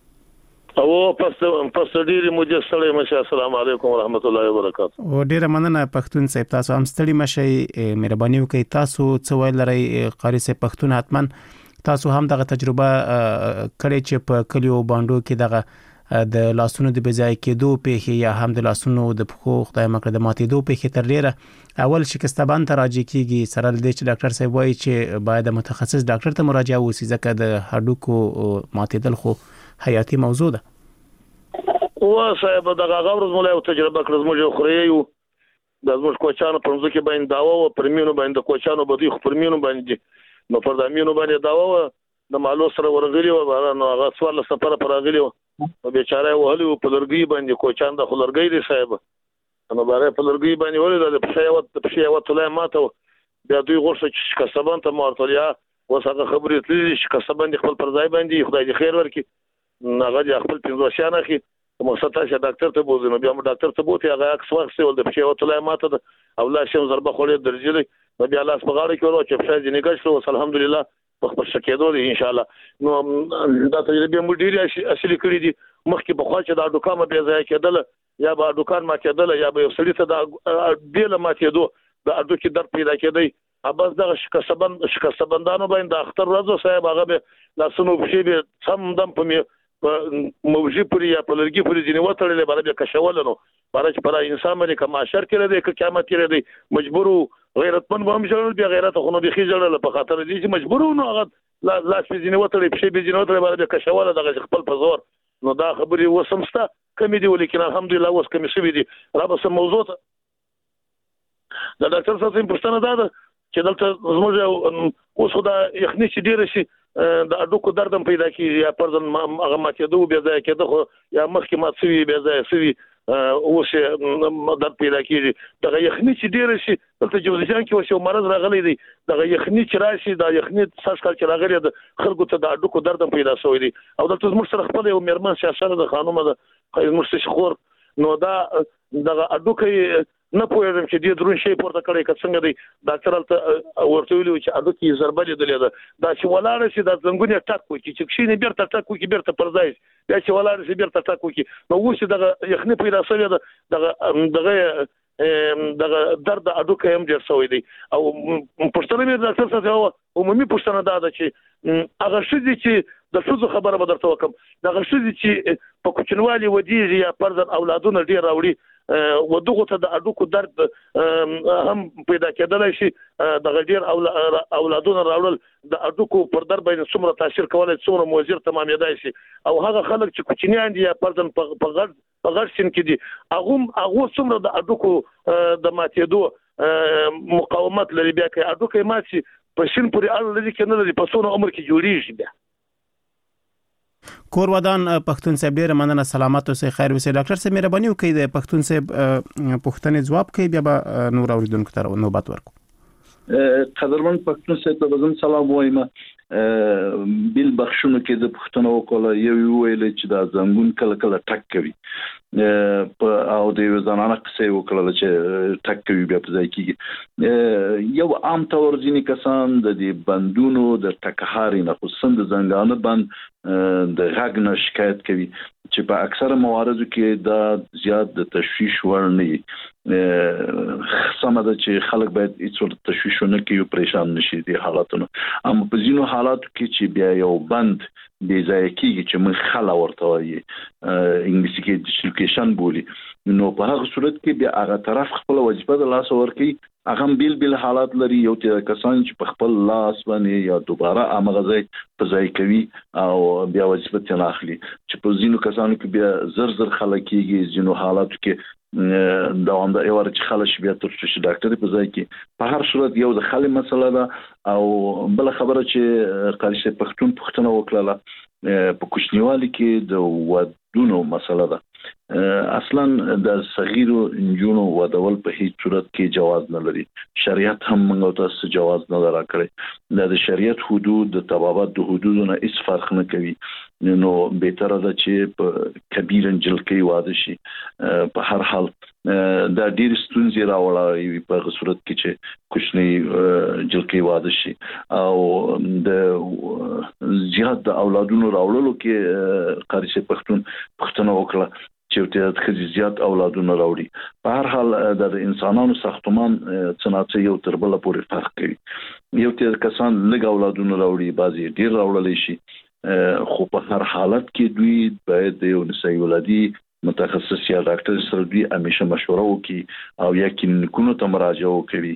او پس پس ډیره مجسله مشه. السلام علیکم ورحمت الله وبرکاته. او ډیره مننه پښتون صاحب تاسو هم ستړي مشه مهرباني وکړئ تاسو څه ویل لري قاری صاحب پښتون حتمن تاسو هم دغه تجربه کړې چې په کلیو باندو کې دغه د لاسونو د بځای کېدو په یا هم د لاسونو د پخو خدای مکړه د ماتېدو په تر ډیره اول شکستبان ته راځي کیږي سره د چې ډاکټر صاحب وایي چې باید متخصص ډاکټر ته مراجعه وشي ځکه د هډوکو ماتېدل خو حیاتي موضوع ده. او صاحب دغه غوړز مولا او تجربه کړز موږ خو یو د زموږ کوچانو په ځکه باندې داوا او پرمینو باندې کوچانو بده خو پرمینو باندې نو پر دامینو باندې داوا د مالو سره ورغلی و نو هغه سوال سفر پر راغلی و او بیچاره وهلی په لرګي باندې کوچان د خلرګي دی صاحب نو باره په لرګي باندې ولې د پښیوت پښیوت له ماته بیا دوی غوښه چې کسبان ته مارتلیا وسغه خبرې تللی چې کسبان خپل پر ځای باندې خدای دې خیر ورکړي هغه د خپل پنځوسیانه کې مقصد چې ډاکټر ته بوزي نو بیا م ډاکټر ته بوتي هغه اکس وخت ول د پښیوت له ماته او لا شم ضربه خوري درجلې نو بیا لاس په غاړه کې ورو چې پښې دې نګښ شو الحمدلله په خپل شکېدو دي ان شاء الله. نو دا تجربه مو ډیره اصلي کړې دي مخکې په خوا چې دا دوکانه به ځای کېدل یا به دوکان ما کېدل یا به سړی ته دا بیل ما کېدو د اډو کې درد پیدا کېدی اباز دغه شکسبند شکسبندانو باندې اختر ورځو صاحب هغه به لاسونو په به سم دم په موجي پوری یا په لرګي پوری ځنی وټړلې باندې به کښول نو بارچ پر انسان باندې کما شر کړی دی که قیامت کړی دی مجبور غیرتمن به هم جوړ بیا غیرت خو نو به خېجړل په خاطر دي چې مجبور نو هغه لا لا ځنی وټړې په به ځنی وټړې باندې کښول دغه خپل په زور نو دا خبرې وسمسته کمی دی ولیکن الحمدلله اوس کمی شوی دی را به سم موضوع ته دا ډاکټر صاحب پښتنه دا چې دلته زموږ اوس خو دا یخني چې ډیر شي د اډوکو دردم پیدا کیږي یا پرځن هغه ماتېدو بیا ځای کېده خو یا مخکې مات شوي بیا ځای شوي اوس درد پیدا کیږي دغه یخني چې ډیر شي دلته جوزجان کې اوس یو مرض راغلی دی دغه یخني چې راشي دا یخني ساس کال چې راغلی د خلکو ته د اډوکو دردم پیدا شوی دی او دلته زموږ سره خپل یو میرمن سیاسره د خانومه ده زموږ شخور نو دا دغه اډوکې نه پوهېږم چې دې درون شي پورته کړی که څنګه دی ډاکټر هلته ورته ویلي چې اډوکې ضربه لیدلې ده دا چې ولاړه شي دا زنګون یې ټک وکړي چې کښېني بېرته ټک وکړي بېرته پر ځای بیا چې ولاړه شي بېرته ټک وکړي نو اوس چې دغه یخني پیدا شوې ده دغه دغه دغه درد اډوکه هم ډیر شوی دی او پښتنه مې ډاکټر صاحب یو عمومي پښتنه دا ده چې هغه شذ چې د شذ خبره به درته وکم دغه شذ چې په کوچنوالي ودیږي یا پرځ اولادونه ډیر راوړي ودغه ته د اډوکو درد هم پیدا کېدلی شي د غډیر اولادونو راوړل د اډوکو پر در باندې څومره تاثیر کولای څومره موثر تمامېدای شي او هغه خلک چې کوچنیان دي یا پردن په غړ په غړ سین کې دي هغه هغه څومره د اډوکو د ماتېدو مقاومت لري بیا کې اډوکو مات شي په سین پورې اړه لري کې نه لري په څونه عمر کې جوړیږي بیا کور ودان پښتون صاحب ډیر مننه سلامت اوسئ خیر اوسئ ډاکټر صاحب مهرباني وکړئ د پښتون صاحب پوښتنې ځواب کوي بیا به نور اوریدونکو ته نوبت ورکړو قدرمن پښتون صاحب ته زم سلام وایم بیل بخښونو کې د پښتنو وکړه یو ویل چې دا زنګون کله کله ټک کوي او د زنانه قصې وکړه چې ټک کوي بیا په ځای کې یو عام تور ځینې کسان د دې بندونو د ټکهاري نه خصوصا د زنګانه بند د غږ نه شکایت کوي چې په اکثره مواردو کې دا زیات د تشویش ور نه سمه ده چې خلک باید هیڅ تشویش نه کوي او پریشان نشي دي حالاتونو اما په ځینو حالاتو کې چې بیا یو بند بې ځای کېږي چې موږ خلا ورته وایي انګلیسي کې ډیسلوکیشن بولي نو په هغه صورت کې بیا هغه طرف خپل وظیفه د لاس ورکوي هغه بیل بیل حالات لري یو ته کسان چې په خپل لاس باندې یا دوباره امغزي په ځای کوي او بیا وظیفه تل اخلي چې په ځینو کسانو کې بیا زر زر خلک کېږي ځینو حالاتو کې دوام د ایوار چې خلک بیا تر څو ډاکټر په ځای کې په هر صورت یو د خلک مسله ده او بل خبره چې قاری شه پښتون پښتنه وکړه په کوچنیوالي کې د ودونو مسله ده اصلا د صغیرو انجونو ودول په هیڅ صورت کې جواز نه لري شریعت هم موږ ته جواز نه راکړي د شریعت حدود د طبابت د حدودونو هیڅ فرق نه کوي نو به تر ده چې په کبیر انجل کې واده شي په هر حال دا ډیر ستونزې راوړي په صورت کې چې کوچنی جلکې واده شي او د زیات د اولادونو راوړلو کې قاری شه پښتون پښتنه وکړه چې د زیات اولادونو راوړي په هر حال د انسانانو ساختمان صنعت یو تر بل پورې فرق کوي یو تر کسان لږ اولادونو راوړي بعضي ډیر راوړل شي خو په هر حالت کې دوی باید یو نسایي ولادي متخصص یا ډاکټر سره دوی همیشه مشوره وکړي او یا کلینیکونو ته مراجعه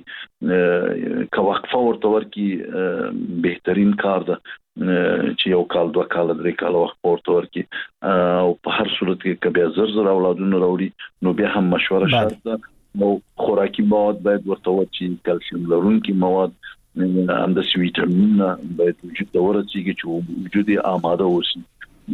وکړي که وقفه ورته ورکړي بهترین کار ده چې یو کال دوه کال درې کال وخت ورته ورکړي او په هر صورت کې که بیا زر زر اولادونه راوړي نو بیا هم مشوره شرط ده نو خوراکي مواد باید ورته ورکړي کلسیم لرونکي مواد همداسې ویټامینونه باید وجود ته ورسیږي چې وجود یې آماده اوسي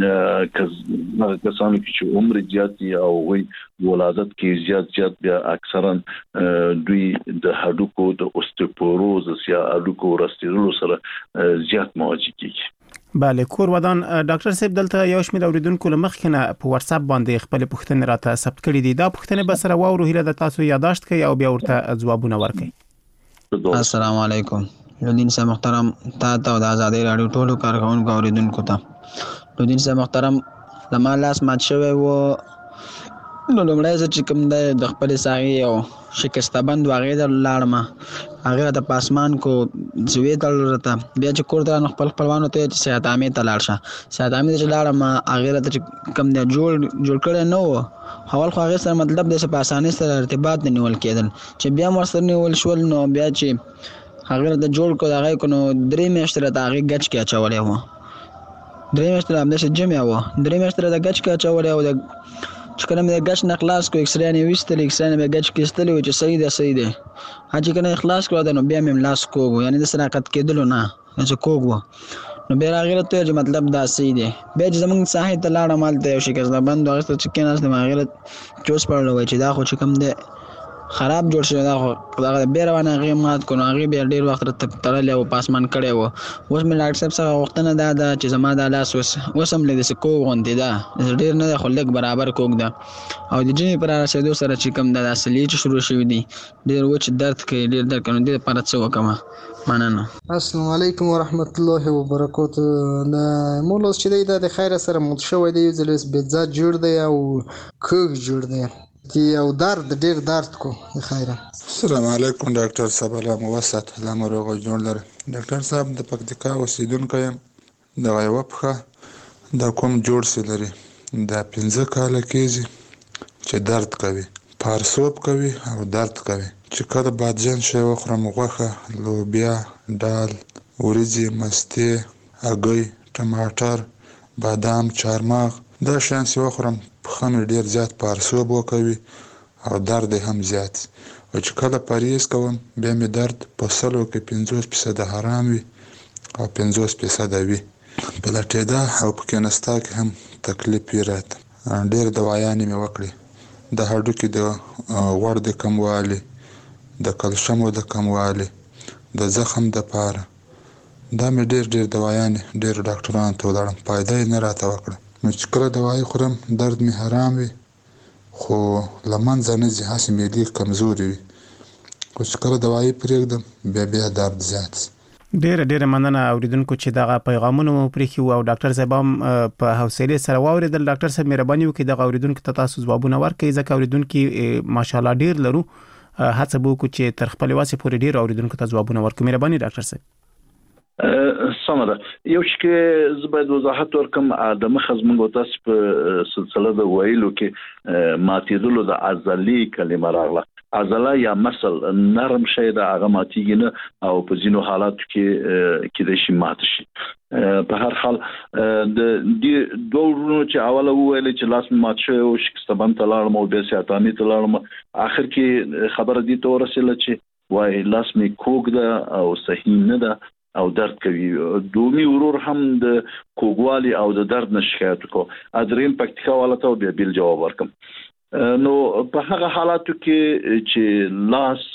هغه کسانو چې عمر زیات دي او وي ولادت کې زیات زیات بیا اکثرا دوی د هډوکو د اوستیوپوروز یا هډوکو رستېدلو سره زیات مواجه کیږي بله کور ودان ډاکټر صاحب دلته یو شمېر اوریدونکو له مخکې نه په واتس اپ باندې خپل پوښتنې راته ثبت کړي دي دا پوښتنې به سره واورو هیله د تاسو یاداشت کوي او بیا ورته ځوابونه ورکړي السلام علیکم لودین صاحب محترم تا ته د آزادۍ راډیو ټولو کارکونکو اوریدونکو ته لودین صاحب محترم لما لاس مات شوی و نو لومړی زه چې کوم دی د خپلې ساغې او شکسته بند و هغې ته لاړم هغې راته په اسمان کو زوې تړل راته بیا چې کور ته رانو خپل خپلوانو ته چې صحت عامې ته لاړ شه صحت عامې ته چې لاړم هغې راته چې کوم دی جوړ جوړ کړی نه و اول خو هغې سره مطلب دی چې په اسانۍ سره ارتباط نه نیول کېدل چې بیا هم ورسره نیول شول نو بیا چې هغې راته جوړ کړو د هغې کو نو درې میاشتې راته هغې ګچ کې اچولی و درې میاشتې همداسې جمع و درې میاشتې راته ګچ کې اچولی و د چې کله مې د ګچ نه خلاص کړو اکسرې یې ویستلې اکسرې نه مې ګچ کې ایستلې وو چې صحیح ده صحیح دی هغه چې کله یې خلاص کړو نو بیا مې لاس کوږ و یعنې د صداقت کېدلو نه چې کوږ و نو بیا هغې راته ویل چې مطلب دا صحیح دی بیا چې زموږ ساحې ته لاړم هلته یو شکسته بند و هغې سره چې کېناستم هغې راته چوس پړلی وی چې دا خو چې کوم دی خراب جوړ شوی دا خو دغه بیا روانه هغې مات کړو نو هغې بیا ډېر وخت راته تړلی و په اسمان کړی و اوس مې ډاکټر صاحب څخه غوښتنه دا ده چې زما دا لاس اوس اوس هم لږ داسې کوږ غوندې ده داسې ډېر نه ده خو لږ برابر کوږ ده او د ژمي په رارسېدو سره چې کوم ده دا سلې چې شروع شوي دي ډېر وچ درد کوي ډېر درد کوي نو دې لپاره څه وکړمه مننه السلام علیکم ورحمت الله وبرکاته د مول اوس چې دی دا د خیره سره مات شوی دی یو ځل بېځات جوړ دی او کوږ جوړ دی چې یو درد ډیر درد کو خیره. السلام علیکم ډاکټر صاحب، الله مو وسات، الله مو روغ جوړ لري. ډاکټر صاحب د پکتیکا اوسیدونکی یم. د یوه پښه د کوم جوړ سي لري، دا پنځه کاله کېږي چې درد کوي، پارسوب کوي او درد کوي. چې کله بادجان شی وخورم، غوښه، لوبیا، دال، وریځې، مستې، هګۍ، ټماټر، بادام، چارمغ، دا شیان چې وخورم پښه مې ډېر زیات پارسوب وکوي او درد هم زیات. او چې کله پرهیز کوم بیا مې درد په سلو کې پنځوس فیصده حرام وي او پنځوس فیصده وي. په لټېدا او په کېنستا کې هم تکلیف وي راته. ډېر دوايانې مې وکړې، د هډوکي د غوړ د کموالي، د کلشمو د کموالي، د زخم د پاره. دا مې ډېر ډېر دوايانې ډېر ډاکټرانو ته ولاړم، فایده یې نه راته وکړه. نو چې کله دوايي خورم درد مې حرام وي، خو له منځه نه ځي، هسې معدې کمزورې وي. خو چې کله دوايي پرېږدم بیا بیا درد زیات شي. ډیره ډیره مننه اوریدونکو چې دغه پیغامونه مو پرېښي او ډاکټر صاحب هم په حوصله سره واوریدل. ډاکټر صاحب مهرباني وکړئ دغه اوریدونکو ته تاسو ځوابونه ورکړئ، ځکه اوریدونکو ماشاءالله ډیر لرو، هڅه به وکړو چې تر خپل واسه پورې ډیر اوریدونکو ته ځوابونه ورکړو. مهرباني ډاکټر صاحب. سمره یو چې زبید وضاحت ورکم د مخز موږ تاسو په سلسله د ویلو کې ماتېدلو د عضلي کلمه راغله. عضله یا مسل نرم شي د هغه ماتېږي نه او په ځینو حالاتو کې کې د شي مات شي. په هر حال د دې دوه ورونو چې اوله وویل چې لاس مات شوی او شکستبان ته لاړم او بیا سیاتامي ته لاړم، اخر کې خبره دې ته ورسېله چې وای لاس مې کوږ ده او صحیح نه ده او درد کوي. دومي ورور هم د کوګوالي او د درد نه شکایت وکړ. ادریم پکتیکا والا ته بیا بیل جواب ورکم. نو په هغه حالاتو کې چې لاس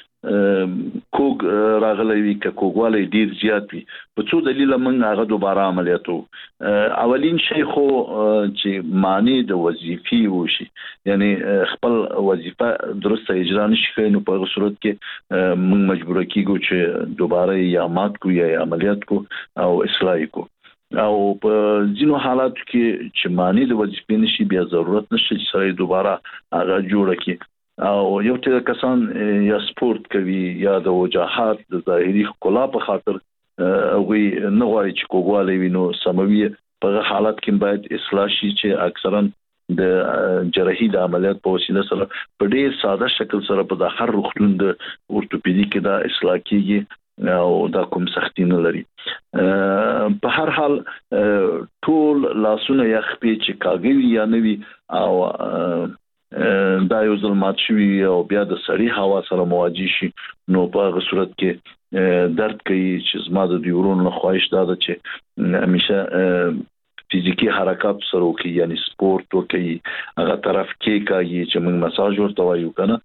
کوګ راغلی وي، که کوګوالی ډیر زیات وي، په څو دلیله موږ هغه دوباره عملیاتو. اولین شی خو چې معنی د وظیفې وشي، یعنی خپل وظیفه درسته اجرا نشي کوي، نو په هغه صورت کې موږ مجبور کیږو چې دوباره یا مات کو یا عملیات کو او اصلاح کو. او په ځینو حالاتو کې چې معنی د وظیفې نشي، بیا ضرورت نشي چې سړی دوباره هغه جوړ کړي. او یو څه کسان یا سپورت کوي یا د وجاهت د ظاهري ښکلا په خاطر هغوی نه غواړي چې کوګوالی وي، نو سموي په هغه حالت کې باید اصلاح شي چې اکثرا د جراحي د عملیات په وسیله سره په ډېر ساده شکل سره په د هر روغتون د اورتوپیدي کې دا اصلاح کیږي او دا کوم سختي نه لري. په هر حال ټول لاسونه یا خپې چې کاږي یا نه وي او دا یو ځل مات شوي او بیا د سړی هوا سره مواجه شي، نو په هغه صورت کې درد کوي. چې زما د دوی ورونو خواهش دا ده چې همیشه فزیکی حرکات سره وکړي، یعنی سپورت وکړي، هغه طرف کې کاږي چې موږ مساج ورته وایو کنه،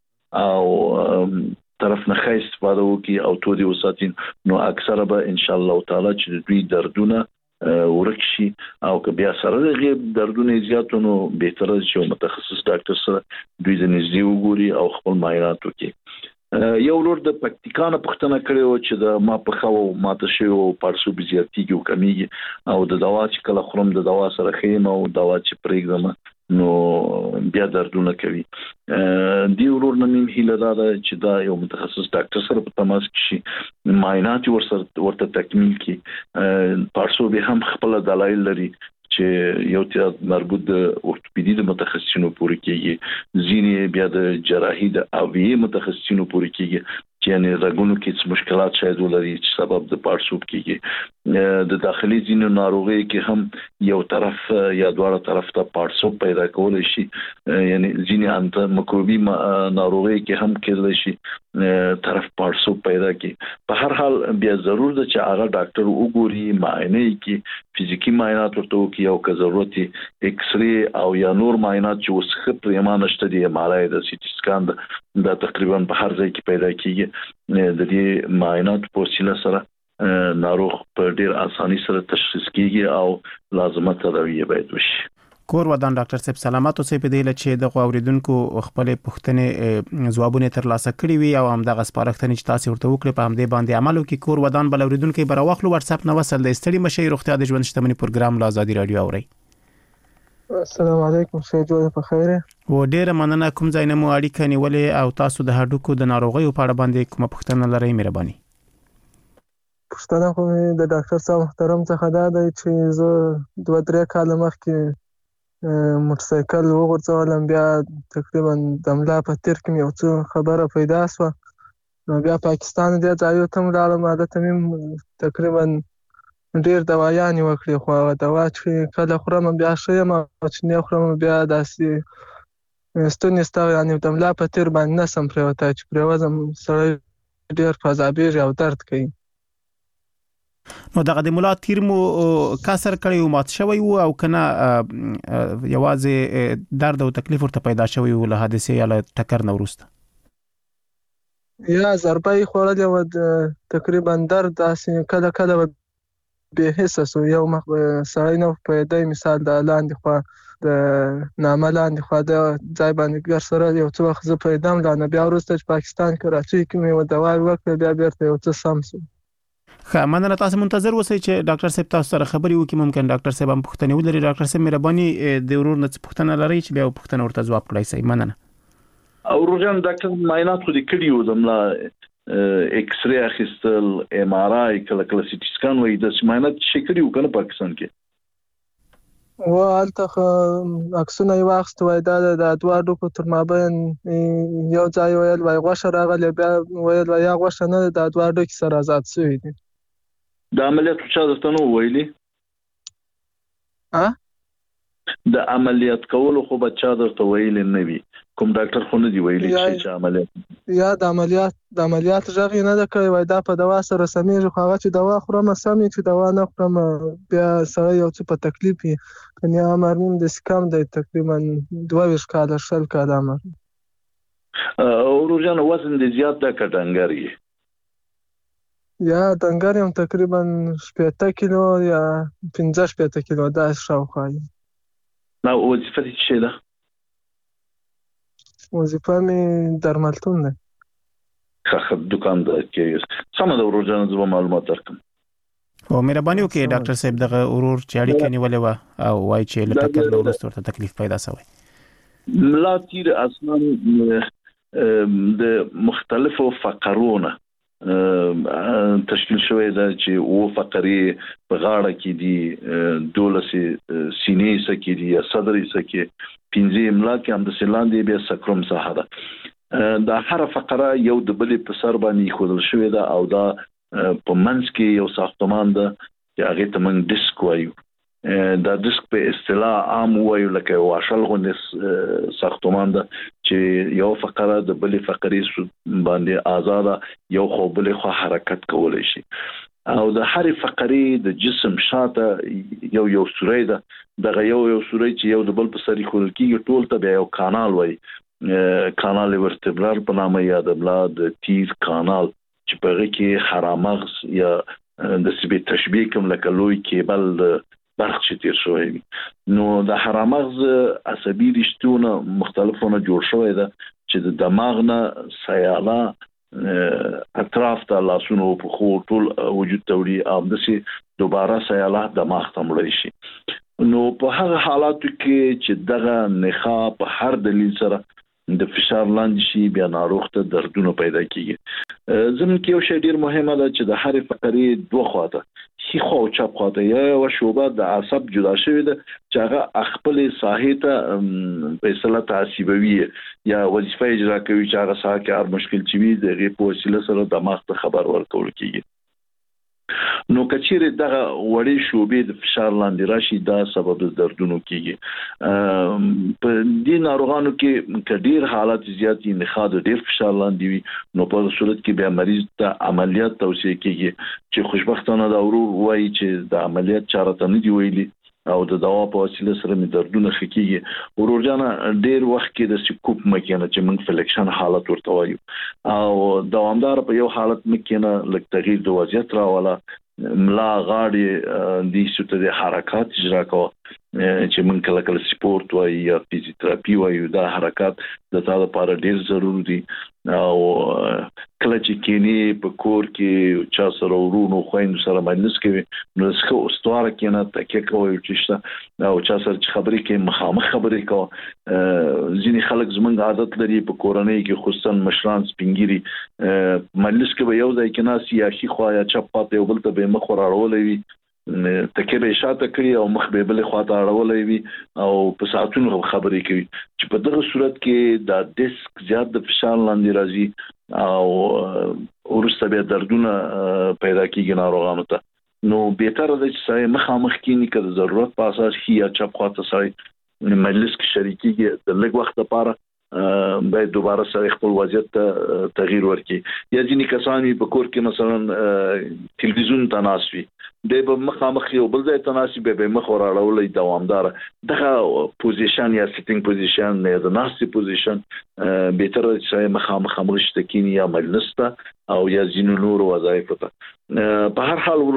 او طرف نه ښه استفاده وکړي او تو دې وساتین، نو اکثره به ان شاء الله تعالی چې دوی دردونه ورک شي. او که بیا سره د غیب دردونه زیاتو، نو بهتره چې متخصص ډاکټر سره دوی د نږدې وګوري او خپل معاینات وکړي. یو ورور د پکتیکا نه پوښتنه کړې و چې د ما په خو ماته شوی او پارسوب زیاتیږي او کمیږي، او د دوا چې کله خورم د دوا سره خیم او دوا چې پرېږدم نو بیا دردونه کوي. دی ورور نه مې هیله ده چې دا یو متخصص ډاکټر سره په تماس کې شي، معاینات ورسره ورته تکمیل کړي. پارسوب هم خپل دلایل لري چې یو ته مربوط د اورتوپیدي د متخصصینو پورې کېږي، ځینې بیا د جراحي د اویې متخصصینو پورې کېږي چې یعنی رګونو کې مشکلات شاید ولري چې سبب د پارسوب کېږي. د داخلي ځینو ناروغي کې هم یو طرف یا دواړه طرف ته پارسوب پیدا کول شي، یعنی ځینې انت مکروبي ناروغي کې هم کېدل شي طرف پارسوب پیدا کی. په هر حال بیا ضرور ده چې هغه ډاکټر وګوري، معاینه کې فزیکی معاینات ورته وکړي، او که ضرورت ایکس ری او یا نور معاینات چې اوس ښه پرېمانه شته دي، ایم آر آی د سی ټي سکان دا تقریبا په هر ځای کې پیدا کیږي. د دې معاینات په وسیله سره ناروغ په ډیر اساني سره تشخیص کیږي او لازمه تداوی باید وشي. کور ودان ډاکټر صاحب سلامات اوسئ. په دې لچې د اوریدونکو خپل پوښتنې ځوابونه ترلاسه کړي وي او هم د غسپارښتنې چې تاسو ورته وکړي په همدې باندې عمل وکړي. کور ودان بل اوریدونکو به راوخلو واتس اپ نو وصل د استړي مشي روغتیا د ژوند شتمنۍ پروګرام لا آزادي رادیو اوري. السلام علیکم شه جوړ په خیر و ډیره مننه. کوم ځای نه مو اړیکه نیولې او تاسو د هډوکو د ناروغیو په اړه باندې کومه پوښتنه لرئ مهرباني؟ پوښتنه خو د ډاکټر صاحب محترم څخه دا دی چې زه دوه درې کاله مخکې موټرسایکل وغورځولم، بیا تقریبا د ملا په تیر کې مې یو څه خبره پیدا شوه، نو بیا پاکستان دې ځایو ته ولاړم. هلته مې تقریبا ډېر دوايانې وکړې، خو هغه دوا چې کله خورم بیا ښه یم، او چې نه خورم بیا داسې ستونی ستا یعنې د ملا په تیر باندې نشم پرېوتی، چې پرېوځم سړی ډېر فضابېږي او درد کوي. نو دغه د ملا تیر مو کسر کړی او مات شوی وو او کنه یوازې درد او تکلیف ورته پیدا شوی وو له حادثې یا له ټکر نه وروسته؟ یا ضربه یې خوړلې وه، تقریبا درد داسې کله کله به بې حسه سو، یو مخ سړی نه پوهېدی، مثال د لاندې خوا د نامه لاندې خوا د ځای باندې ګر سره یو څه وخت زه پوهېدم، لا نه بیا وروسته چې پاکستان کراچۍ کې مې یوه دوا وکړه بیا بیرته یو څه سم سو. ښه مننه. تاسو منتظر اوسئ چې ډاکټر صاحب تاسو سره خبرې وکړي، ممکن ډاکټر صاحب هم پوښتنې ولري. ډاکټر صاحب مهرباني د ورور نه څه پوښتنه لرئ چې بیا پوښتنه ورته ځواب کړئ شئ؟ مننه. او روزان ډاکټر معاینات خو دې کړي وو، د ملا ایکس ری اخیستل، ام آر آی، کله کله سی ټي سکان وایي، د معاینات شي کړي وو کنه پاکستان کې؟ و هلته خو عکسونه یې واخیست، وایي دا د دوه هډوکو تر مابین یو ځای ویل وایي غوښه راغلې، بیا ویل وایي یا غوښه نه ده، دا دوه هډوکي سره آزاد شوي دي. د عملیات چا درته نه ویلي؟ د عملیات کولو خو به چا درته ویلي نه وي؟ کوم ډاکټر خو نه دی ویلي چې عملیات یا د عملیات د عملیات غږ یې نه ده کړی، وایي دا په دوا سره سمېږي، خو هغه چې دوا خورم سم یې، چې دوا نه خورم بیا سړی یو څه په تکلیف وي. کنیا عمر مې داسې کم دی، تقریبا دوه ویشت کاله شل کاله عمر. او روزانه وزن دې زیات ده که ډنګر یې؟ یا ډنګر یم، تقریبا شپېته کیلو یا پنځه شپېته کیلو داسې شاوخوا یم. نو وظیفه دې څه ده؟ وظیفه مې درملتون ده. ښه دوکاندار کې سمه ده ورور، زه به معلومات درکړم. او مهرباني وکړئ ډاکټر صاحب دغه ورور چې اړیکه نیولې وه او وایي چې له ټکر نه وروسته ورته تکلیف پیدا شوی. ملا تیر اصلا د مختلفو فقرونو تشکیل شوی ده، چې او فقرې په غاړه کې دي، دولسې سینې سکې دي یا صدرې سکې، پنځه املا کې هم د سلاندې بیا سکروم ساحه ده. دا هر فقره یو د بلې په سر باندې ایښودل شوې ده، او دا په منځ کې یو ساختمان ده چې هغې ته موږ ډسک وایو. دا ډسک په اصطلاح عام وایو لکه یو واښل غوندې ساختمان ده چې یو فقره د بلې فقرې باندې آزاده یو خوا بلې خوا حرکت کولی شي. او د هرې فقرې د جسم شاته یو یو سوری ده، دغه یو یو سوری چې یو د بل په سر ایښودل کېږي، ټول ته بیا یو کانال وایي، کانال ورتبرال په نامه، یا د ملا د تیر کانال، چې په هغې کې خرامغز یا د سبې تشبیه کوم لکه لوی کیبل برق چې تیر شوی وي. نو د خرامغز عصبي رشتونه مختلفونه جوړ شوی ده چې د دماغ نه سیاله اطراف ته لاسونو په خو ټول وجود ته وړي، او همداسې دوباره سیاله دماغ ته مړی شي. نو په هغه حالاتو کې چې دغه نخاع په هر دلیل سره د فشار لاندې شي، بیا ناروغ ته دردونه پیدا کیږي. زموږ کې یو شی ډیر مهمه ده چې د هرې فقرې دوه خواته، ښي خوا او چپ خواته یوه شعبه د عصب جدا شوې ده چې هغه خپلې ساحې ته فیصله تعصیبوي یا وظیفه اجرا کوي، چې هغه ساحه کې هر مشکل چې وي د هغې په وسیله سره دماغ ته خبر ورکول کیږي. نو کچېرې دغه وړې شعبې د فشار لاندې راشي، دا سبب د دردونو کیږي. په دې ناروغانو کې که ډیر حالات زیات وي، نخاع د ډیر فشار لاندې وي، نو په صورت کې بیا مریض ته عملیات توصیه کیږي، چې خوشبختانه دا ورور وایي چې د عملیات چاره ته نه دی ویلي او د دوا په وسیله سره مې دردونه ښه کیږي. ورور جانه ډیر وخت کې د سکوپ مکینه چې موږ فلیکشن حالت ورته وایو، او دوامدار په یو حالت مکینه لږ تغییر د وضعیت راوله، ملا غاړې دې سوته د حرکات اجرا کوه، چې موږ کله کله سپورت وایو یا فزیوتراپي وایو. دا حرکات د تا لپاره ډیر ضروري دي. او کله چې کینی په کور کې چا سره ورونو خويند سره مجلس کوي نو څه استواره کینه تکه کوي چې او چا سره خبرې کې مخامخ خبرې کوي ځینې خلک زمونږ عادت لري په کورنۍ کې خصوصا مشران سپینګيري مجلس کې یو ځای کې ناس یا شي خو یا چپاته یو بل ته به مخ ورارولې وي تکه به شاته کوي او مخ به بل خواته اړولې وي او په ساعتونو خبرې کوي چې په دغه صورت کې د ډیسک زیات د فشار لاندې راځي او ورسته به دردونه پیدا کیږي ناروغانو ته نو بهتره ده چې سړی مخامخ کینی که ضرورت په اساس هي یا چپ خواته سړی مجلس کې شریکي د لږ وخت لپاره باید دوباره سره خپل وضعیت ته تغییر ورکړي یا ځینې کسان په کور کې مثلا تلویزیون ته ناست وي د به مخامخ یو بل ځای ته ناست به به مخ وراړولې دوامدار دغه پوزیشن یا سیټینګ پوزیشن یا د ناستي پوزیشن به تر چې مخامخ مخشته کینی یا مجلس ته او یا ځینو نور وظایف ته په هر حال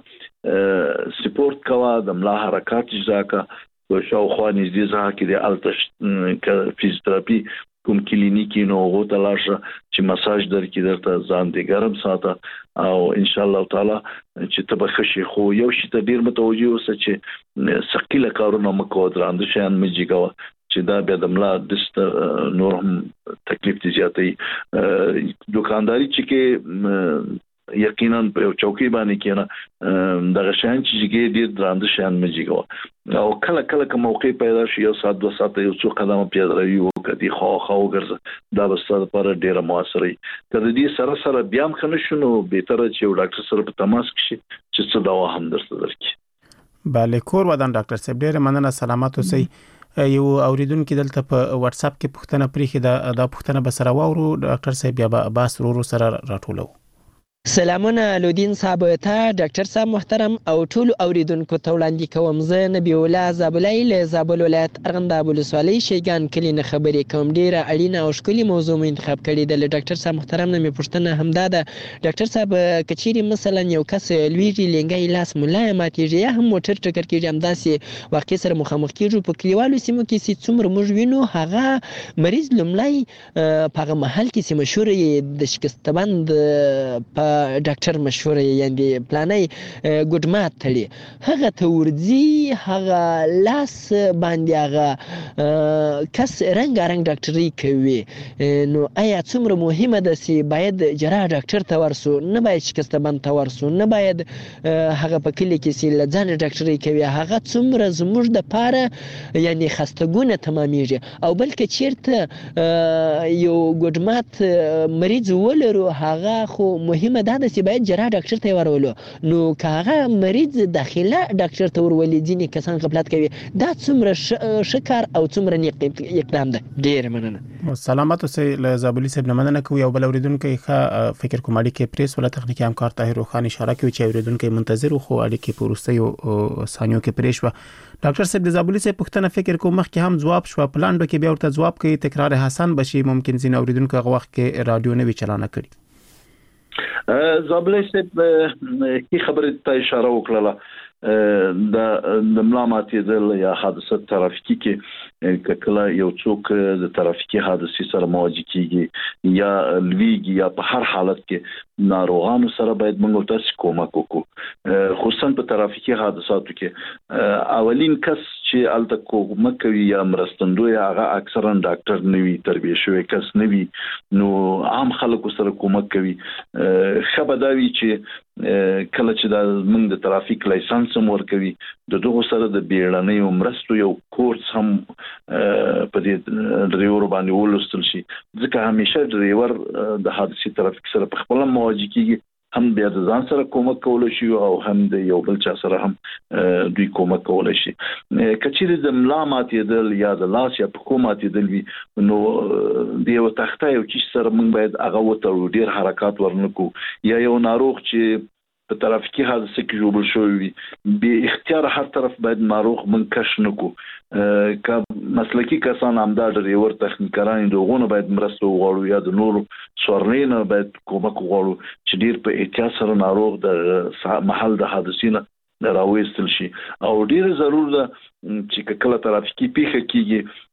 ورجانه سپورت کوا د ملا حرکات ځکه او شاوخوا نږدې ځای کې د التش فزیوتراپي کوم کلینیکی نو غوته لاشه چې مساج درکې درته ځان دې ګرم ساته او ان شاء الله تعالی چې تبخشي خو یو شي ته ډیر متوجي اوسه چې ثقيله کارونه مکو دراند شان مجيګه چې دا بیا د ملا دست نور هم تکلیف دي زیاتې دکانداري چې کې یقینا په چوکي باندې کېنه دغه شان چې کې ډیر دراند شان مجيګه او کله کله کوم موقع پیدا شي یو سات دو سات یو څو قدمه پیاده روي او کدي خو خو ګرځي دا بس لپاره ډیره موثري کله دې سره سره بیا هم خنه شنو به تر چې یو ډاکټر سره په تماس کې شي چې څه دوا هم درته درکړي bale کور ودان ډاکټر صاحب ډیره مننه سلامات اوسئ یو اوریدونکو دلته په واتس اپ کې پوښتنه پرې دا د پوښتنه بسره واورو ډاکټر صاحب بیا باس ورو سره راټولو سلامونه لودین صاحب ته ډاکټر صاحب محترم او ټول اوریدونکو ته وړاندې کوم زه نبی الله زابلای له زابل ولایت ارغنداب ولسوالۍ شیګان کلی نه خبرې کوم ډیره اړینه او ښکلي موضوع مې انتخاب کړې ده له ډاکټر صاحب محترم نه مې پوښتنه همدا ده ډاکټر صاحب کچيري مثلا یو کس لویږي لنګي لاس مولا ماتېږي یا هم موټر ټکر کېږي همداسې واقع سره مخامخ کېږي په کلیوالو سیمو کې چې څومره موږ وینو هغه مریض لومړی په هغه محل کې چې مشهور د شکستبند په ډاکټر مشهور یاندې پلانای ګډمات تړي هغه ته ورځي هغه لاس باندې هغه کس رنګ رنګ ډاکټري کوي نو آیا څومره مهمه ده چې باید جراح ډاکټر ته ورسو نه باید شکستبند ته ورسو نه باید هغه په کلی کې چې لځان ډاکټري کوي هغه څومره زموږ د پاره یعنی خستګونه تمامېږي او بلکې چیرته یو ګډمات مریض ولرو هغه خو مهمه دا د سی باید جراح ډاکټر ته ورولو نو کاغه مریض داخله ډاکټر ته ورولې ځینې کسان غفلت کوي دا څومره شکر او څومره نیق اقدام ده ډیر مننه سلامات اوسئ له زابلي صاحب مننه کوي او بل اوریدونکو ښه فکر کوم اړیکې پریس ولا تخنیکی همکار طاهر روخان اشاره کوي چې اوریدونکو منتظر خو اړیکې پورستیو ثانیو کې پریش و ډاکټر صاحب د زابلي صاحب پوښتنه فکر کوم مخکې هم جواب شو پلاندو کې بیا ورته جواب کوي تکرار حسن بشي ممکن زین اوریدونکو هغه وخت کې رادیو نه وی چلانه کړي زابلي صاحب کی خبره ته اشاره وکړه د د ملا ماتېدل یا حادثه ترافیکي کې کله یو څوک د ترافیکي حادثې سره مواجه کیږي یا لویږي یا په هر حالت کې ناروغانو سره باید موږ تاسو کومک وکړو خصوصا په ترافیکي حادثاتو کې اولین کس چې الته کومک کوي یا مرستندوی هغه اکثرا ډاکټر نوي تربیه شوی کس نوي نو عام خلکو سره کومک کوي خبرداري چې کله چې د موږ د ترافیک لایسنس مور کوي د دغه سره د بیړنۍ مرستو یو کورس هم په دې ډرایور باندې ولستل شي ځکه همیشه ډرایور د حادثې ترافیک سره په خپل مواجه کیږي هم بیا د ځان سره کومک کولای شي او هم د یو بل چا سره هم دوی کومک کولای شي کچېره د ملا ماتېدل یا د لاس یا په کومه ماتېدل وي نو د یو تخته یو چې سره موږ باید هغه وته ډیر حرکت ورنکو یا یو ناروغ چې په ترافیکي حادثه کې جوړ شوی وي به اختیار هر طرف باید ناروغ منکش نکو که مسلکی کسان همدا ډرایور تخنیکران دغه باید مرسته وغواړو یا د نور سورنینه باید کومک وغواړو چې ډیر په احتیاط سره ناروغ د محل د حادثې نه راوېستل شي او ډیر ضرور ده چې کله ترافیکي پیښه کیږي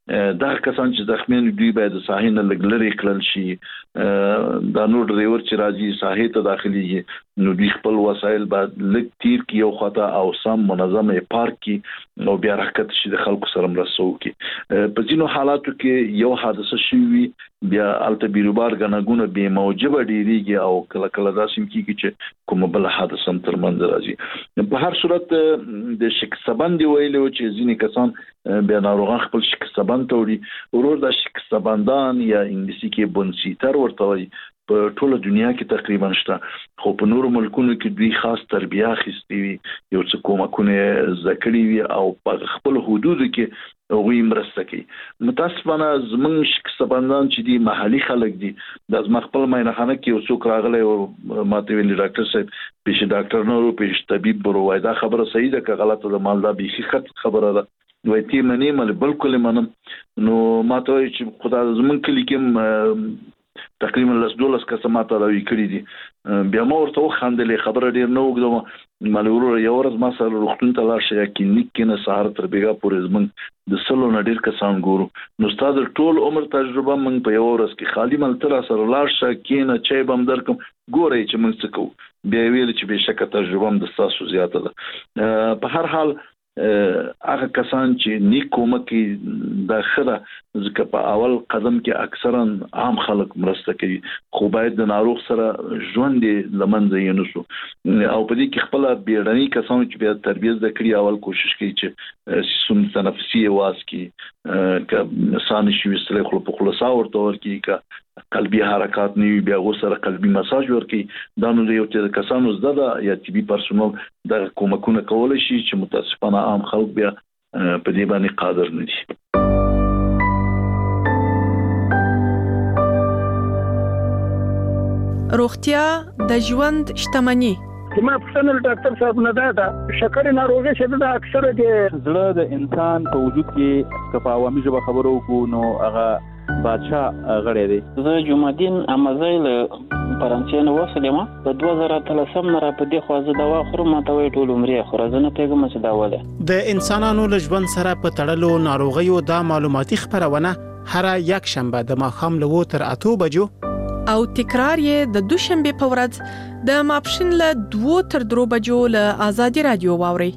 دا کسان چې زخمیان دوی باید د ساحې نه لږ لرې کړل شي دا نور ډرایور چې راځي ساحې ته داخليږي نو دوی خپل وسایل باید لږ تیر کی یو خطا او سم منظمه پارک کی نو بیا حرکت شي د خلکو سره مرسته وکړي په ځینو حالاتو کې یو حادثه شوی بیا الته بیروبار غنګونه به موجبه ډیریږي او کله کله داسې کیږي چې کوم بل حادثه هم تر منځ راځي په هر صورت د شکسبند ویلو چې ځینې کسان بیا ناروغان خپل شکسبند توړي ورور د شکسبندان یا انګلیسي کې بونسیتر ورته وایي په ټوله دنیا کې تقریبا شته خو په نورو ملکونو کې دوی خاص تربیه اخیستي وي یو څه کومکونه ذکرې وي او په خپل حدودو کې هغوی مرسته کوي متاسفانه زمونږ شکسبندان چې دي محلي خلک دي د زما خپل معاینخانه کې یو څوک راغلی او ماته ویلي ډاکټر صاحب پیش ډاکټر نه ورو پیش طبيب برو وای دا خبره صحیح ده که غلطه ده مالدا بیخي خط خبره ده وای تی منی مل بالکل منم نو ماته چې خدای زمونږ کلی کې تقریبا لس دولس کسه ماته راوي کړی دي بیا ما ورته وخندلې خبره ډیر نه وګدم مالورو یو ورځ ما سره روغتون ته لاړ شي کلینیک کې نه سهار تر بیګا پورې زمونږ د سلو نډیر کسان ګورو نو ستاسو ټول عمر تجربه مونږ په یو ورځ کې خالی مل تر سره لاړ شي کینه چای بم درکم ګورئ چې مونږ څه کوو بیا ویل چې به شکه تجربه هم د تاسو زیاته ده په هر حال هغه کسان چې نیکومه کې د خره ځکه په اول قدم کې اکثرا عام خلک مرسته کوي خو باید د ناروغ سره ژوند لمنځه یې نشو او په دې کې خپل بیړني کسان چې بیا تربیه ذکرې اول کوشش کوي چې سیستم تنفسي واس کې ک سان شي وسله خپل په خلاصا ورته ورکی ک قلبي حرکات نیوي بیا غوسره قلبي مساج ورکی دا نو یو چې کسانو زده یا طبي پرسونل د کومکونه کول شي چې متاسفانه عام خلک بیا په دې باندې قادر نه دي روغتیا د ژوند شتمنی ما پښتنه ډاکټر صاحب نه دا شکر ناروغي چې دا اکثره د زړه د انسان په وجود کې کپا عوامي ژبه خبرو کو نو هغه بادشاہ غړې دی زه جمعدین امازیل فرانسې نو وسلم په دوه زره اتلسم نه را په دې خوازه دوا خورم ماته وی ټول عمر خو راځنه پیغام چې دا وله د انسانانو له ژوند سره په تړلو ناروغیو د معلوماتي خبرونه هر یک شنبه د ماښام له تر اته بجو او تکرار یې د دوشنبه په ورځ د ماپښین له دوه تر درو بجو له آزادي رادیو واوري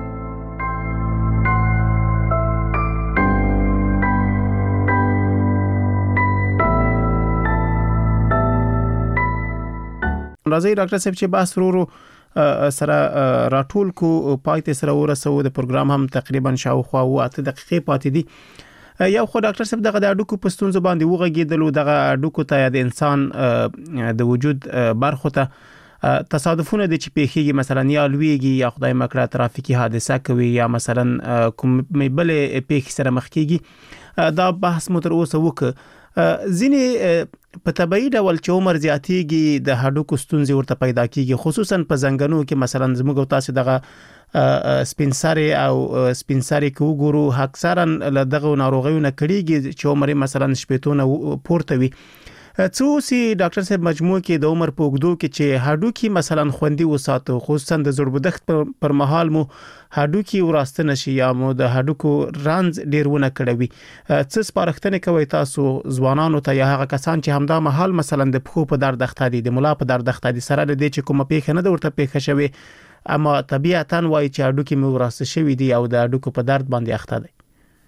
راځي ډاکټر صاحب چې باس ورو سره راټول کو پاتې سره ورسو د پروګرام هم تقریبا شاوخوا واته دقیقې پاتې دي یو خو ډاکټر صاحب دغه د اډوکو پستون زبان دی وغږیدلو دغه اډوکو ته د انسان د وجود برخو ته تصادفونه د چې پیخیږي مثلا یا لویږي یا خدای مکړه ترافیکي حادثه کوي یا مثلا کوم بل پیخ سره مخ کیږي دا بحث مو تر اوسه وکړه ځینې په طبيعي ډول چې عمر زیاتېږي د هډوکو ستونزې ورته پیدا کیږي خصوصا په زنګنو کې مثلا زموږ تاسو دغه سپینساري او سپینساري کو ګورو اکثرا دغه ناروغیو نه کړيږي چې عمر مثلا شپېتونه پورته وي څو سي ډاکټر صاحب مجموع کې د عمر په وګړو کې چې هډوکي مثلا خوندي وساتو خصوصا د زړبدخت پر مهال مو هډوکي وراسته نشي یا مو د هډوکو رانز ډیرونه کړوي څه سپارښتنه کوي تاسو ځوانانو ته یا هغه کسان چې همدا مهال مثلا د پخو په درد اخته دي د ملا په درد اخته دي سره د دې چې کومه پیښه نه ورته پیښه شوي اما طبيعتاً وایي چې هډوکي مو وراسته شوي دي او د هډوکو په درد باندې اخته دي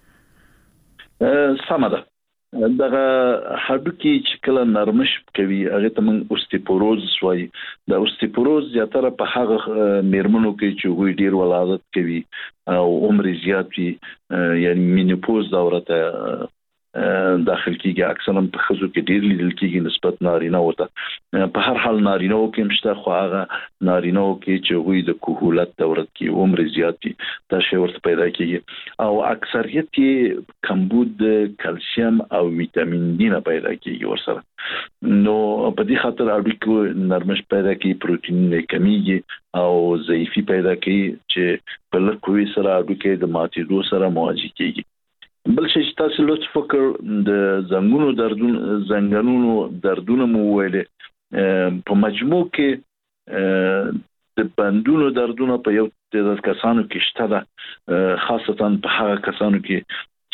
سمه ده دغه هډوکي چې کله نرمش کوي هغه ته موږ اوستیپوروز وایي د اوستیپوروز زیاتره په هغه میرمنو کې چې وی ډیر ولادت کوي او عمر زیات وي یعنی مینوپوز دوره ته داخل کیږي اکثرا په خزو کې ډیر لیدل کیږي نسبت نارینه وته په هر حال نارینه او کې مشته خو هغه نارینه او کې چې وی د کوهولت دوره کې عمر زیات وي دا شی ورته پیدا کیږي او اکثریت کمبود کلسیم او ویټامین ډي نه پیدا کیږي ورسره نو په دې خاطر اړیکو نرمش پیدا کیږي پروتین نه کمیږي او ضعیفي پیدا کوي چې په لکوي سره اړیکې د ماتېدو سره مواجه کیږي بل شي چې تاسو لوڅ فکر د زنګونو دردونو زنګونو دردونه مو ویلې په مجموع کې د بندونو دردونه په یو د کسانو کې شته ده خاصتا په هغه کسانو کې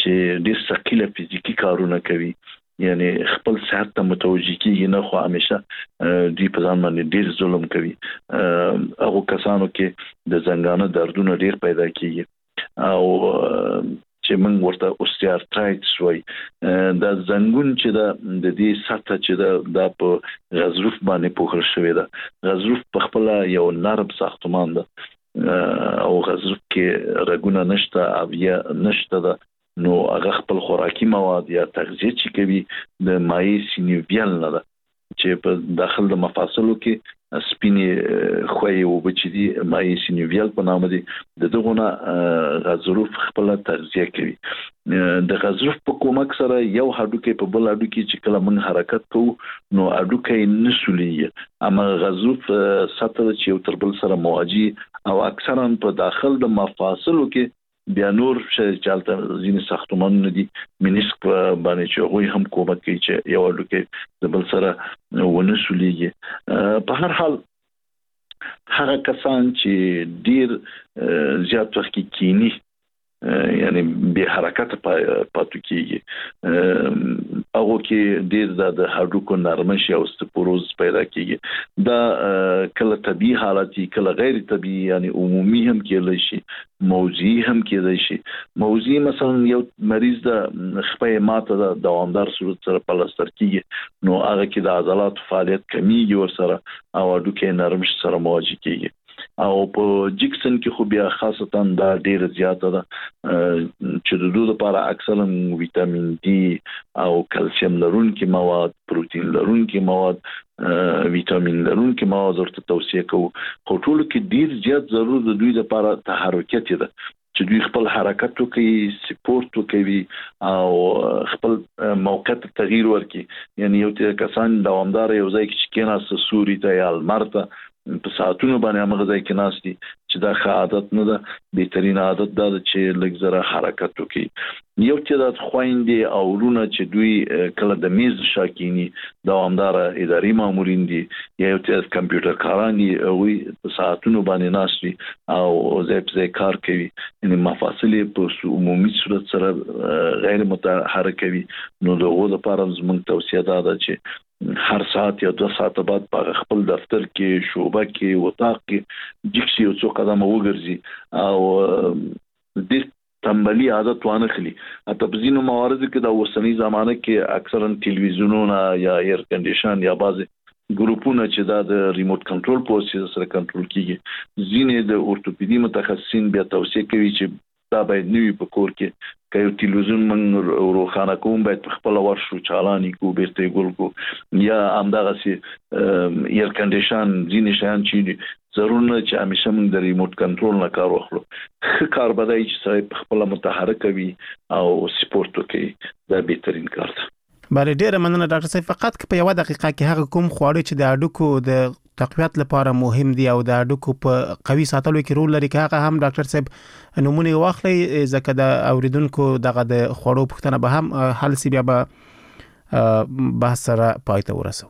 چې ډېر ثقيله فزیکی کارونه کوي یعنی خپل صحت ته متوجي کیږي نه خو همیشه دوی په ځان باندې ډېر ظلم کوي هغه کسانو کې د زنګانه دردونه ډېر پیدا کیږي او چې موږ ورته اوستیارترایتس وایي دا زنګون چې د دې سطح چې د په غضروف باندې پوښل شوی ده غضروف په خپل یو نرم ساختمان ده او غضروف کې رګونه نشته او یا نشته ده نو هغه خپل خوراکي مواد یا تغذیه چې کوي د مایع سینوویل نه ده چې په داخل د مفاصلو کې سپینې خوې او بچدي مایع سینوویل په نامه دي د دغه غضروف خپل تغذیه کوي د غضروف په کومک سره یو هډوکی په بل هډوکی چې کله موږ حرکت کوو نو هډوکی نسولي اما غضروف سطح چې یو تر بل سره مواجه او اکثرا په داخل د مفاصلو کې بیا نور چې چالتہ ځینې ساختمانونه دي منسک باندې چې هغه هم کومک کوي چې یو لکه د بل سره ونسولېږي په هر حال هغه کسان چې ډیر زیات وخت کې کینی یعنی به حرکت پاتو کیږي هغه کې ډیر د هډوکو نرمش او استپوروز پیدا کیږي دا کله طبيعي حالت کله غیر طبيعي یعنی عمومي هم کېدای شي موضعي هم کېدای شي موضعي مثلا یو مریض د خپې ماته د دوامدار صورت سره پلاستر کیږي نو هغه کې د عضلات فعالیت کمیږي ور سره او هډوکو نرمش سره مواجه کیږي او په جکسن کې خو بیا خاصتا دا ډیر زیاته ده چې د دوه لپاره اکثرا ویټامین ډي او کلسیم لرونکي مواد پروتین لرونکي مواد ویټامین لرونکي مواد ورته توصیه کوو خو ټول کې ډیر زیات ضرورت د دوی لپاره تحرکات ده چې دوی خپل حرکت کوي سپورت کوي او خپل موقت تغییر ورکي یعنی یو کسان دوامدار یو ځای کې کېناست سوري ته یا المرته په ساعتونو باندې هغه ځای کې ناشتي چې دا ښه عادت نه ده بهترین عادت دا چې لږ زره حرکت وکړي یو چې د خويندې او ورونه چې دوی کله د میز شاکینی دوامدار اداري مامورین دي یا یو چې کمپیوټر کاران دي او په ساعتونو باندې ناشتي او زیات ځای کار کوي یعنی مفاصل په عمومي صورت سره غیر متحرک وي نو دغه لپاره زموږ توصیه ده چې هر ساعت یا دو ساعت بعد په خپل دفتر کې شوبه کې وطاق کې جکسي او څو قدمه وګرځي او د تنبلی عادت وانه خلی اته په ځینو مواردو کې د اوسنۍ زمانه کې اکثرا ټلویزیونونه یا ایر کنډیشن یا بعض ګروپونه چې دا د ریموټ کنټرول پروسس سره کنټرول کیږي ځینې د اورتوپیدي متخصصین بیا توصیه کوي چې دا باید نوی په کور کې کایو ټلویزیون من روخانه کوم باید خپل ورشو چالانې کو بیرته ګول کو یا همدغه سي ایر کنډیشن ځینې شیان چې ضرور نه چې همیشه موږ د ریموټ کنټرول نه کار واخلو ښه کار بدای چې سره خپل متحرک وي او سپورت کوي دا بهترین کار ده بله ډیره مننه ډاکټر صاحب فقط په یو دقیقه کې هغه کوم خواړه چې د هډوکو د تقویت لپاره مهم دي او د هډوکو په قوي ساتلو کې رول لري هغه هم ډاکټر صاحب نمونه واخلي ځکه د اوریدونکو دغه د خوړو پوښتنه به هم حل سی بیا به بحث سره پای ته ورسو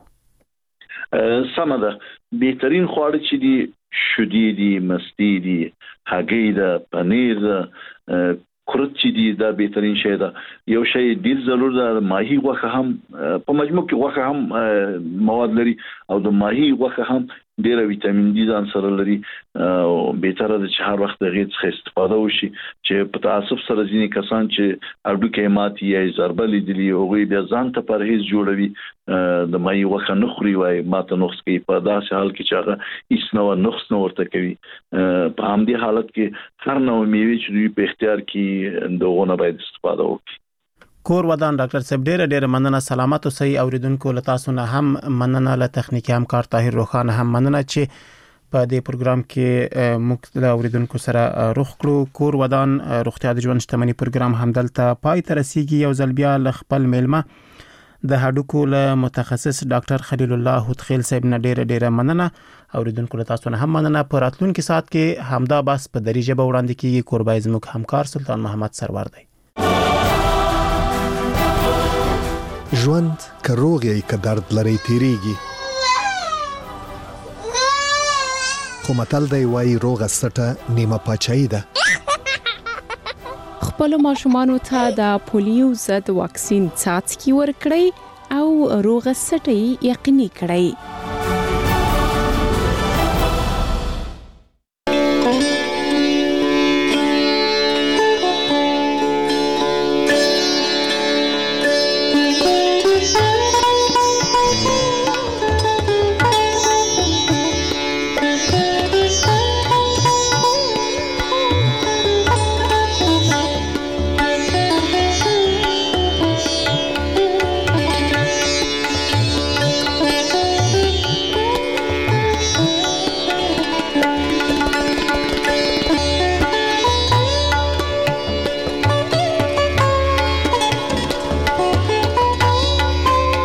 سمه ده بهترین خواړه چې دي شودې دي مستی دي هګۍ ده پنیر ده کورت چې دي دا بهترین شی ده یو شی ډیر ضرور ده ماهی غوښه هم په مجموع کې غوښه هم مواد لري او د ماهی غوښه هم ډیره ویټامین ډي ځان سره لري او بهتره ده چې هر وخت دغه څخه استفاده وشي چې په تاسف سره ځینې کسان چې هډوکي ماتي یا ضربه لیدلي او بیا ځان ته پرهیز جوړوي د ماهی غوښه نه خوري وای ماته نقص کوي په داسې حال کې چې هغه هیڅ نو نقص نه ورته کوي په همدې حالت کې هر نوع میوه چې دوی په اختیار کې دغه باید استفاده وکړي کور ودان ډاکټر صاحب ډیره ډیره مننه سلامت اوسئ اوریدونکو له تاسو نه هم مننه له تخنیکی همکار طاهر روخان هم مننه چې په دې پروګرام کې موږ له اوریدونکو سره روغ کړو کور ودان روغتیا د ژوند شتمنۍ پروګرام همدلته پای ته رسیدي یو ځل بیا له خپل میلمه د هډوکو له متخصص ډاکټر خلیل الله هوتخیل صاحب نه ډیره ډیره مننه اوریدونکو له تاسو نه هم مننه په راتلونکي ساعت کې همدا بس په دری ژبه وړاندې کیږي کوربای زموږ همکار سلطان محمد سرور دی ژوند که روغ یې که درد لري تیریږي خو متل دی وایي روغه سټه نیمه پاچایي ده خپل ماشومانو ته د پولیو ضد واکسین څاڅکي ورکړئ او روغ سټي یقیني کړئ.